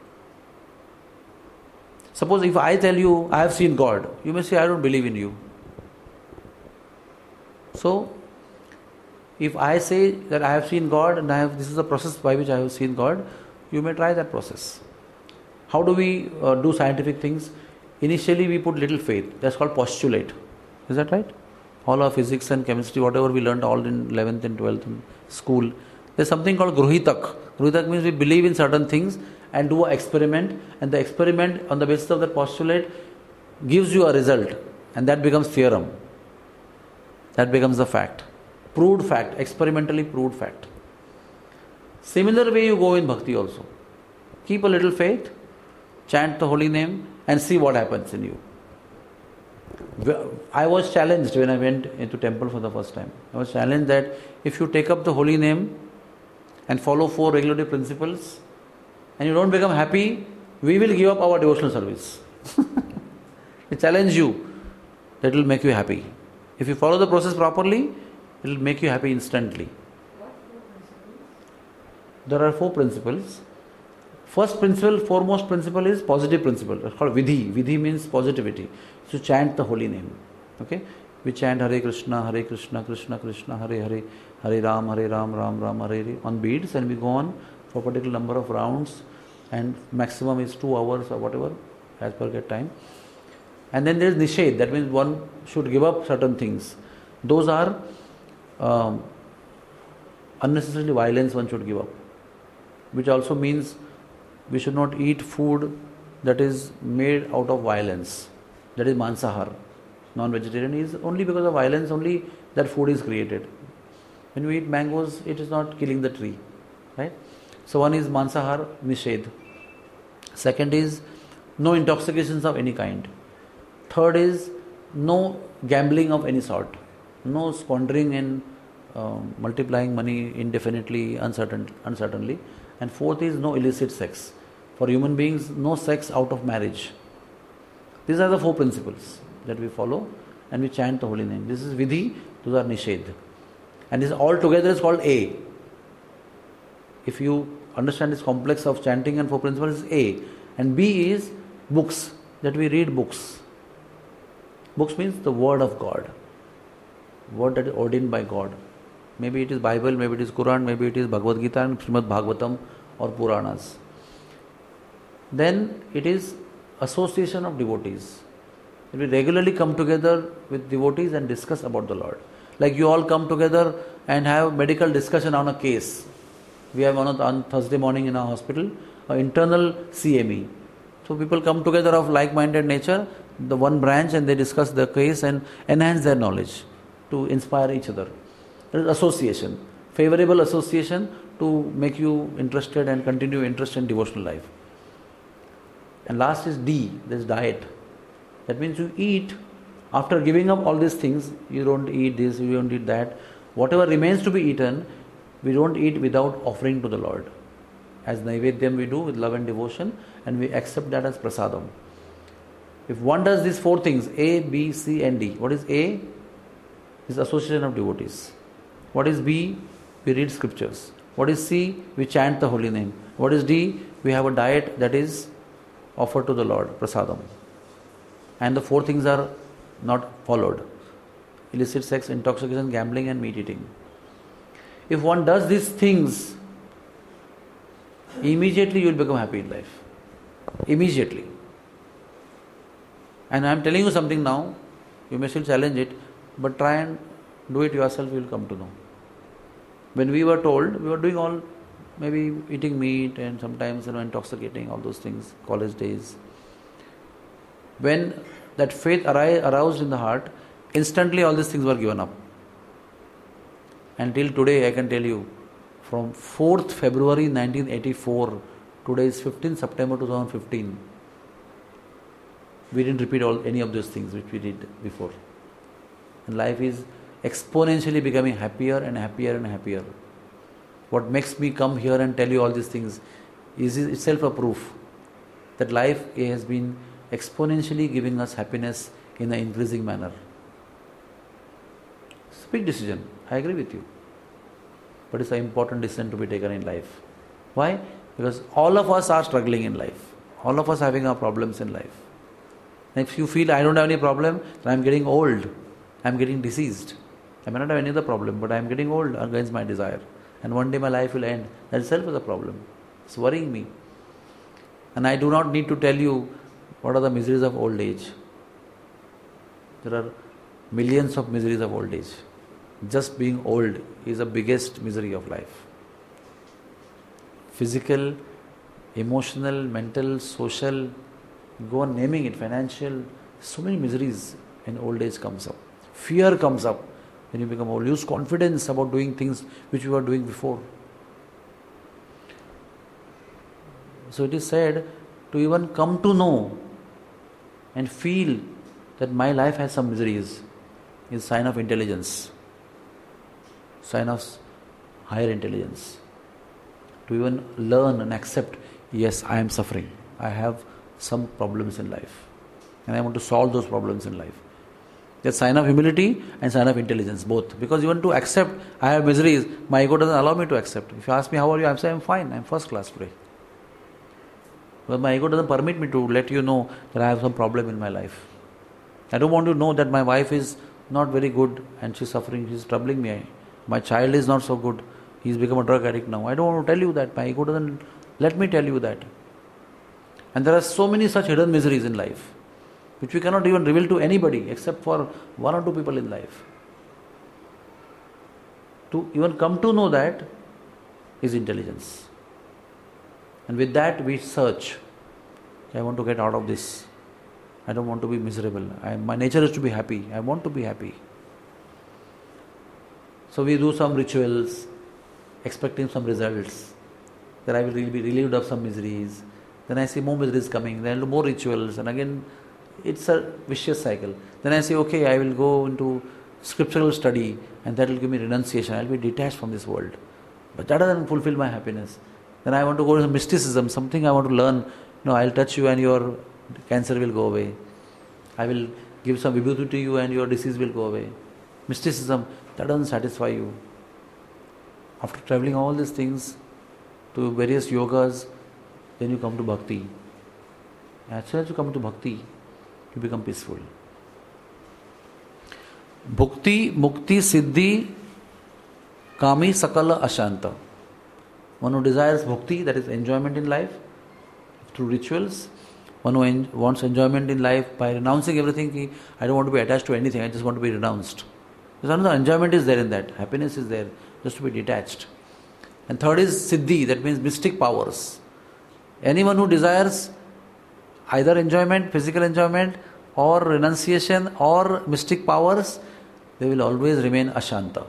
[SPEAKER 1] Suppose if I tell you, I have seen God, you may say, I don't believe in you. So, If I say that I have seen God and I have, this is the process by which I have seen God, you may try that process. How do we uh, do scientific things? Initially we put little faith. That's called postulate. Is that right? All our physics and chemistry, whatever we learned all in eleventh and twelfth in school, there's something called gruhitak. Gruhitak means we believe in certain things and do an experiment, and the experiment on the basis of that postulate gives you a result, and that becomes theorem. That becomes the fact. Proved fact, experimentally proved fact. Similar way you go in bhakti also. Keep a little faith, chant the holy name, and see what happens in you. I was challenged when I went into temple for the first time. I was challenged that if you take up the holy name and follow four regulative principles and you don't become happy, we will give up our devotional service. I challenge you. That will make you happy. If you follow the process properly, it will make you happy instantly. There are four principles. First principle, foremost principle is positive principle. It's called Vidhi. Vidhi means positivity. So chant the holy name. Okay? We chant Hare Krishna, Hare Krishna, Krishna Krishna, Hare Hare, Hare Ram, Hare Ram, Ram Ram, Hare Hare on beads, and we go on for a particular number of rounds, and maximum is two hours or whatever as per get time. And then there is Nished. That means one should give up certain things. Those are um, unnecessarily violence one should give up. Which also means we should not eat food that is made out of violence. That is mansahar. Non-vegetarian is only because of violence, only that food is created. When we eat mangoes, it is not killing the tree. Right? So one is mansahar, nishedh. Second is no intoxications of any kind. Third is no gambling of any sort. No squandering and uh, multiplying money indefinitely, uncertain, uncertainly. And fourth is no illicit sex. For human beings, no sex out of marriage. These are the four principles that we follow, and we chant the holy name. This is Vidhi, those are Nishedh. And this all together is called A. If you understand this complex of chanting and four principles, is A. And B is books, that we read books. Books means the word of God. Word that is ordained by God. Maybe it is Bible, maybe it is Quran, maybe it is Bhagavad Gita and Srimad Bhagavatam or Puranas. Then it is association of devotees. We regularly come together with devotees and discuss about the Lord. Like you all come together and have medical discussion on a case. We have one on Thursday morning in our hospital, an internal C M E. So people come together of like-minded nature, the one branch, and they discuss the case and enhance their knowledge to inspire each other. There is association, favorable association to make you interested and continue interest in devotional life. And last is D, there is diet. That means you eat, after giving up all these things, you don't eat this, you don't eat that. Whatever remains to be eaten, we don't eat without offering to the Lord. As Naivedyam we do with love and devotion, and we accept that as prasadam. If one does these four things, A, B, C and D. What is A? Is association of devotees. What is B? We read scriptures. What is C? We chant the holy name. What is D? We have a diet that is offered to the Lord, prasadam. And the four things are not followed. Illicit sex, intoxication, gambling and meat eating. If one does these things, immediately you will become happy in life. Immediately. And I am telling you something now, you may still challenge it, but try and do it yourself, you will come to know. When we were told, we were doing all, maybe eating meat and sometimes you know, intoxicating, all those things, college days. When that faith aroused in the heart, instantly all these things were given up. Until today, I can tell you, from fourth February nineteen eighty-four, today is fifteenth September two thousand fifteen, we didn't repeat all any of those things which we did before. And life is exponentially becoming happier and happier and happier. What makes me come here and tell you all these things is itself a proof that life has been exponentially giving us happiness in an increasing manner. It's a big decision, I agree with you. But it's an important decision to be taken in life. Why? Because all of us are struggling in life. All of us having our problems in life. And if you feel I don't have any problem, then I'm getting old, I'm getting diseased. I may not have any other problem, but I am getting old against my desire. And one day my life will end. That itself is a problem. It's worrying me. And I do not need to tell you what are the miseries of old age. There are millions of miseries of old age. Just being old is the biggest misery of life. Physical, emotional, mental, social, go on naming it, financial, so many miseries when old age comes up. Fear comes up when you become old. Lose confidence about doing things which you were doing before. So it is said to even come to know and feel that my life has some miseries is sign of intelligence, sign of higher intelligence. To even learn and accept, yes, I am suffering. I have some problems in life. And I want to solve those problems in life. That's sign of humility and sign of intelligence, both. Because even to accept, I have miseries, my ego doesn't allow me to accept. If you ask me, how are you? I say, I'm fine. I'm first class today. But my ego doesn't permit me to let you know that I have some problem in my life. I don't want to know that my wife is not very good and she's suffering, she's troubling me. My child is not so good. He's become a drug addict now. I don't want to tell you that. My ego doesn't let me tell you that. And there are so many such hidden miseries in life, which we cannot even reveal to anybody except for one or two people in life. To even come to know that is intelligence. And with that we search. I want to get out of this. I don't want to be miserable. I, my nature is to be happy. I want to be happy. So we do some rituals, expecting some results. Then I will really be relieved of some miseries. Then I see more miseries coming. Then I'll do more rituals. And again, it's a vicious cycle. Then I say, okay, I will go into scriptural study and that will give me renunciation. I'll be detached from this world. But that doesn't fulfill my happiness. Then I want to go to mysticism, something I want to learn. No, I'll touch you and your cancer will go away. I will give some vibhuti to you and your disease will go away. Mysticism, that doesn't satisfy you. After traveling all these things to various yogas, then you come to bhakti. As soon as you come to bhakti, you become peaceful. Bhukti, mukti, siddhi, kami, sakala, ashanta. One who desires bhukti, that is enjoyment in life, through rituals. One who en- wants enjoyment in life by renouncing everything. Ki, I don't want to be attached to anything, I just want to be renounced. There's another enjoyment is there in that. Happiness is there, just to be detached. And third is siddhi, that means mystic powers. Anyone who desires either enjoyment, physical enjoyment, or renunciation, or mystic powers, they will always remain ashanta.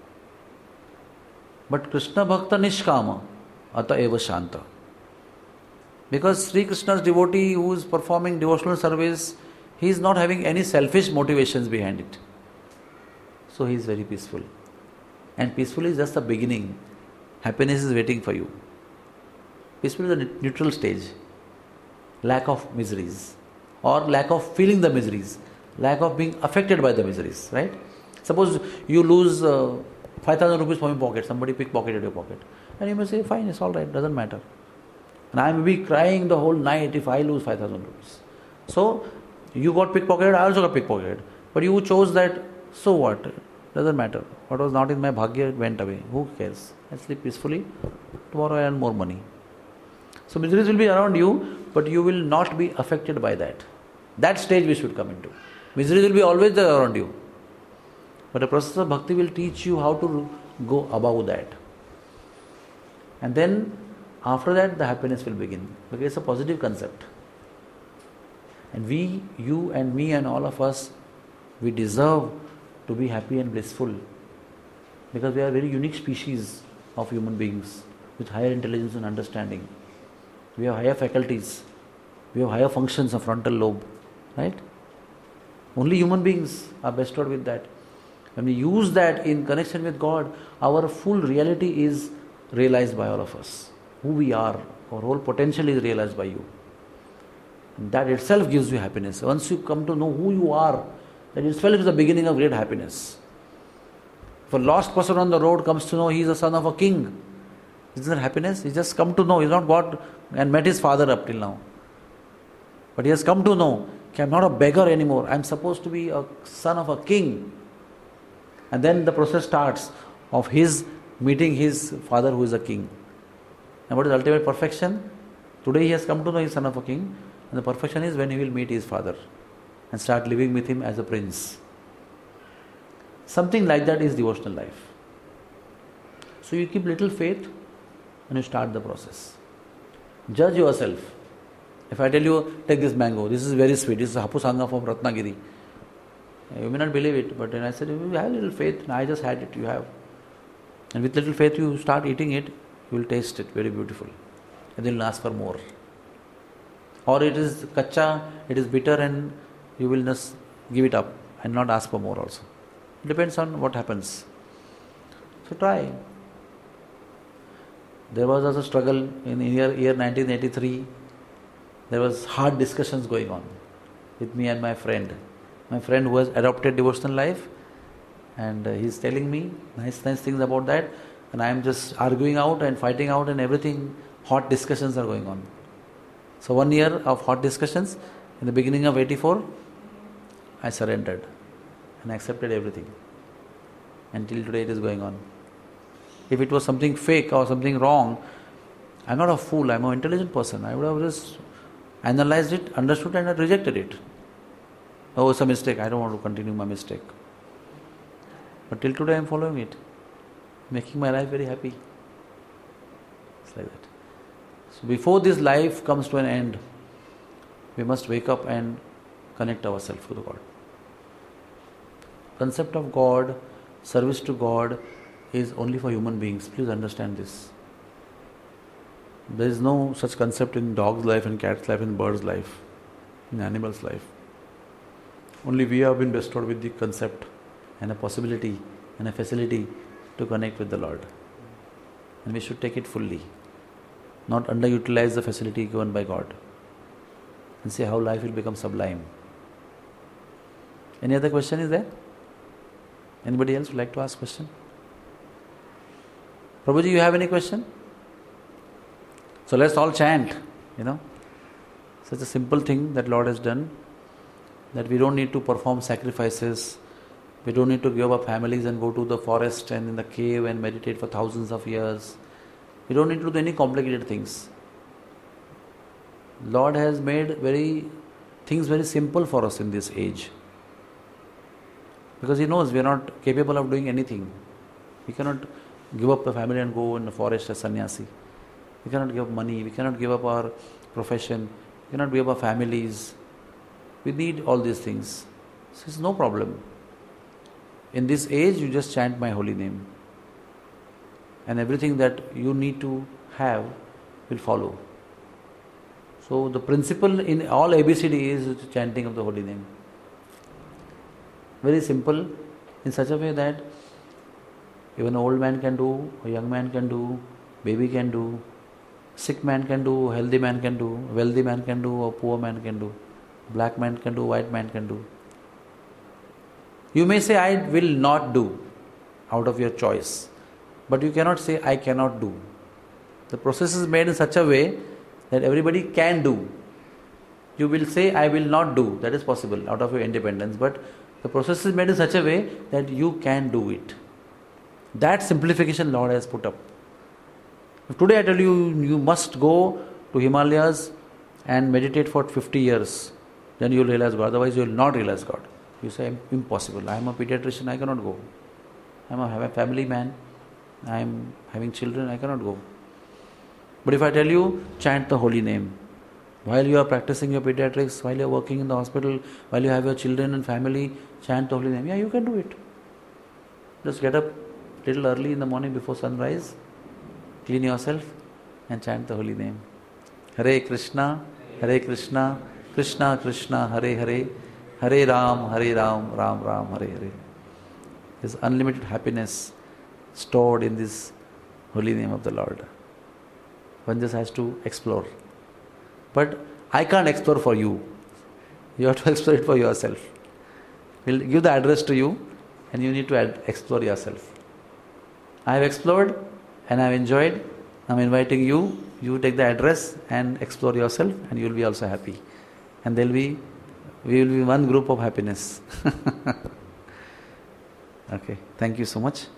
[SPEAKER 1] But Krishna Bhakta Nishkama, Ata Eva Shanta. Because Sri Krishna's devotee who is performing devotional service, he is not having any selfish motivations behind it. So he is very peaceful. And peaceful is just the beginning. Happiness is waiting for you. Peaceful is a neutral stage. Lack of miseries. Or lack of feeling the miseries. Lack of being affected by the miseries. Right? Suppose you lose uh, five thousand rupees from your pocket. Somebody pickpocketed your pocket. And you may say, fine, it's alright, doesn't matter. And I may be crying the whole night if I lose five thousand rupees. So, you got pickpocketed, I also got pickpocketed. But you chose that, so what? Doesn't matter. What was not in my bhagya went away. Who cares? I sleep peacefully. Tomorrow I earn more money. So miseries will be around you, but you will not be affected by that. That stage we should come into. Miseries will be always there around you. But the process of bhakti will teach you how to go above that. And then after that the happiness will begin. Because it's a positive concept. And we, you and me and all of us, we deserve to be happy and blissful. Because we are a very unique species of human beings with higher intelligence and understanding. We have higher faculties. We have higher functions of frontal lobe. Right? Only human beings are bestowed with that. When we use that in connection with God, our full reality is realized by all of us. Who we are, our whole potential is realized by you. And that itself gives you happiness. Once you come to know who you are, that itself is the beginning of great happiness. If a lost person on the road comes to know he is the son of a king, isn't that happiness? He just come to know. He has not got and met his father up till now. But he has come to know, I am not a beggar anymore. I am supposed to be a son of a king. And then the process starts of his meeting his father who is a king. And what is ultimate perfection? Today he has come to know his son of a king, and the perfection is when he will meet his father and start living with him as a prince. Something like that is devotional life. So you keep little faith and you start the process. Judge yourself. If I tell you, take this mango, this is very sweet, this is Hapusanga from Ratnagiri. You may not believe it, but then I said, you have little faith, I just had it, you have. And with little faith you start eating it, you will taste it, very beautiful. And then you will ask for more. Or it is kacha, it is bitter, and you will just give it up and not ask for more also. It depends on what happens. So try. There was also struggle in year, year nineteen eighty-three. There was hard discussions going on with me and my friend. My friend who has adopted devotional life, and uh, he is telling me nice, nice things about that, and I am just arguing out and fighting out and everything. Hot discussions are going on. So one year of hot discussions. In the beginning of eighty-four, I surrendered and accepted everything. Until today it is going on. If it was something fake or something wrong, I am not a fool, I am an intelligent person. I would have just analyzed it, understood and rejected it. Oh, it's a mistake, I don't want to continue my mistake. But till today I am following it, making my life very happy. It's like that. So before this life comes to an end, we must wake up and connect ourselves to the God. Concept of God, service to God is only for human beings. Please understand this. There is no such concept in dog's life and cat's life and bird's life, in animal's life. Only we have been bestowed with the concept and a possibility and a facility to connect with the Lord. And we should take it fully, not underutilize the facility given by God, and see how life will become sublime. Any other question is there? Anybody else would like to ask question? Prabhuji, you have any question? So let's all chant, you know. Such a simple thing that Lord has done, that we don't need to perform sacrifices. We don't need to give up families and go to the forest and in the cave and meditate for thousands of years. We don't need to do any complicated things. Lord has made very things very simple for us in this age. Because He knows we are not capable of doing anything. We cannot give up the family and go in the forest as sannyasi. We cannot give up money. We cannot give up our profession. We cannot give up our families. We need all these things. So it's no problem. In this age, you just chant my holy name. And everything that you need to have will follow. So the principle in all A B C D is the chanting of the holy name. Very simple, in such a way that even an old man can do, a young man can do, baby can do, sick man can do, healthy man can do, wealthy man can do, a poor man can do, black man can do, white man can do. You may say, I will not do, out of your choice. But you cannot say, I cannot do. The process is made in such a way that everybody can do. You will say, I will not do. That is possible, out of your independence. But the process is made in such a way that you can do it. That simplification Lord has put up. If today I tell you, you must go to Himalayas and meditate for fifty years, then you will realize God. Otherwise you will not realize God. You say, impossible. I am a pediatrician, I cannot go. I am a, have a family man, I am having children, I cannot go. But if I tell you, chant the holy name. While you are practicing your pediatrics, while you are working in the hospital, while you have your children and family, chant the holy name. Yeah, you can do it. Just get up a little early in the morning before sunrise, clean yourself and chant the holy name. Hare Krishna, Hare Krishna, Krishna Krishna, Hare Hare, Hare Ram, Hare Ram, Ram Ram, Hare Hare. There is unlimited happiness stored in this holy name of the Lord. One just has to explore. But I can't explore for you. You have to explore it for yourself. We'll give the address to you and you need to ad- explore yourself. I have explored and I have enjoyed. I'm inviting you. You take the address and explore yourself and you will be also happy. And there will be, we will be one group of happiness. Okay, thank you so much.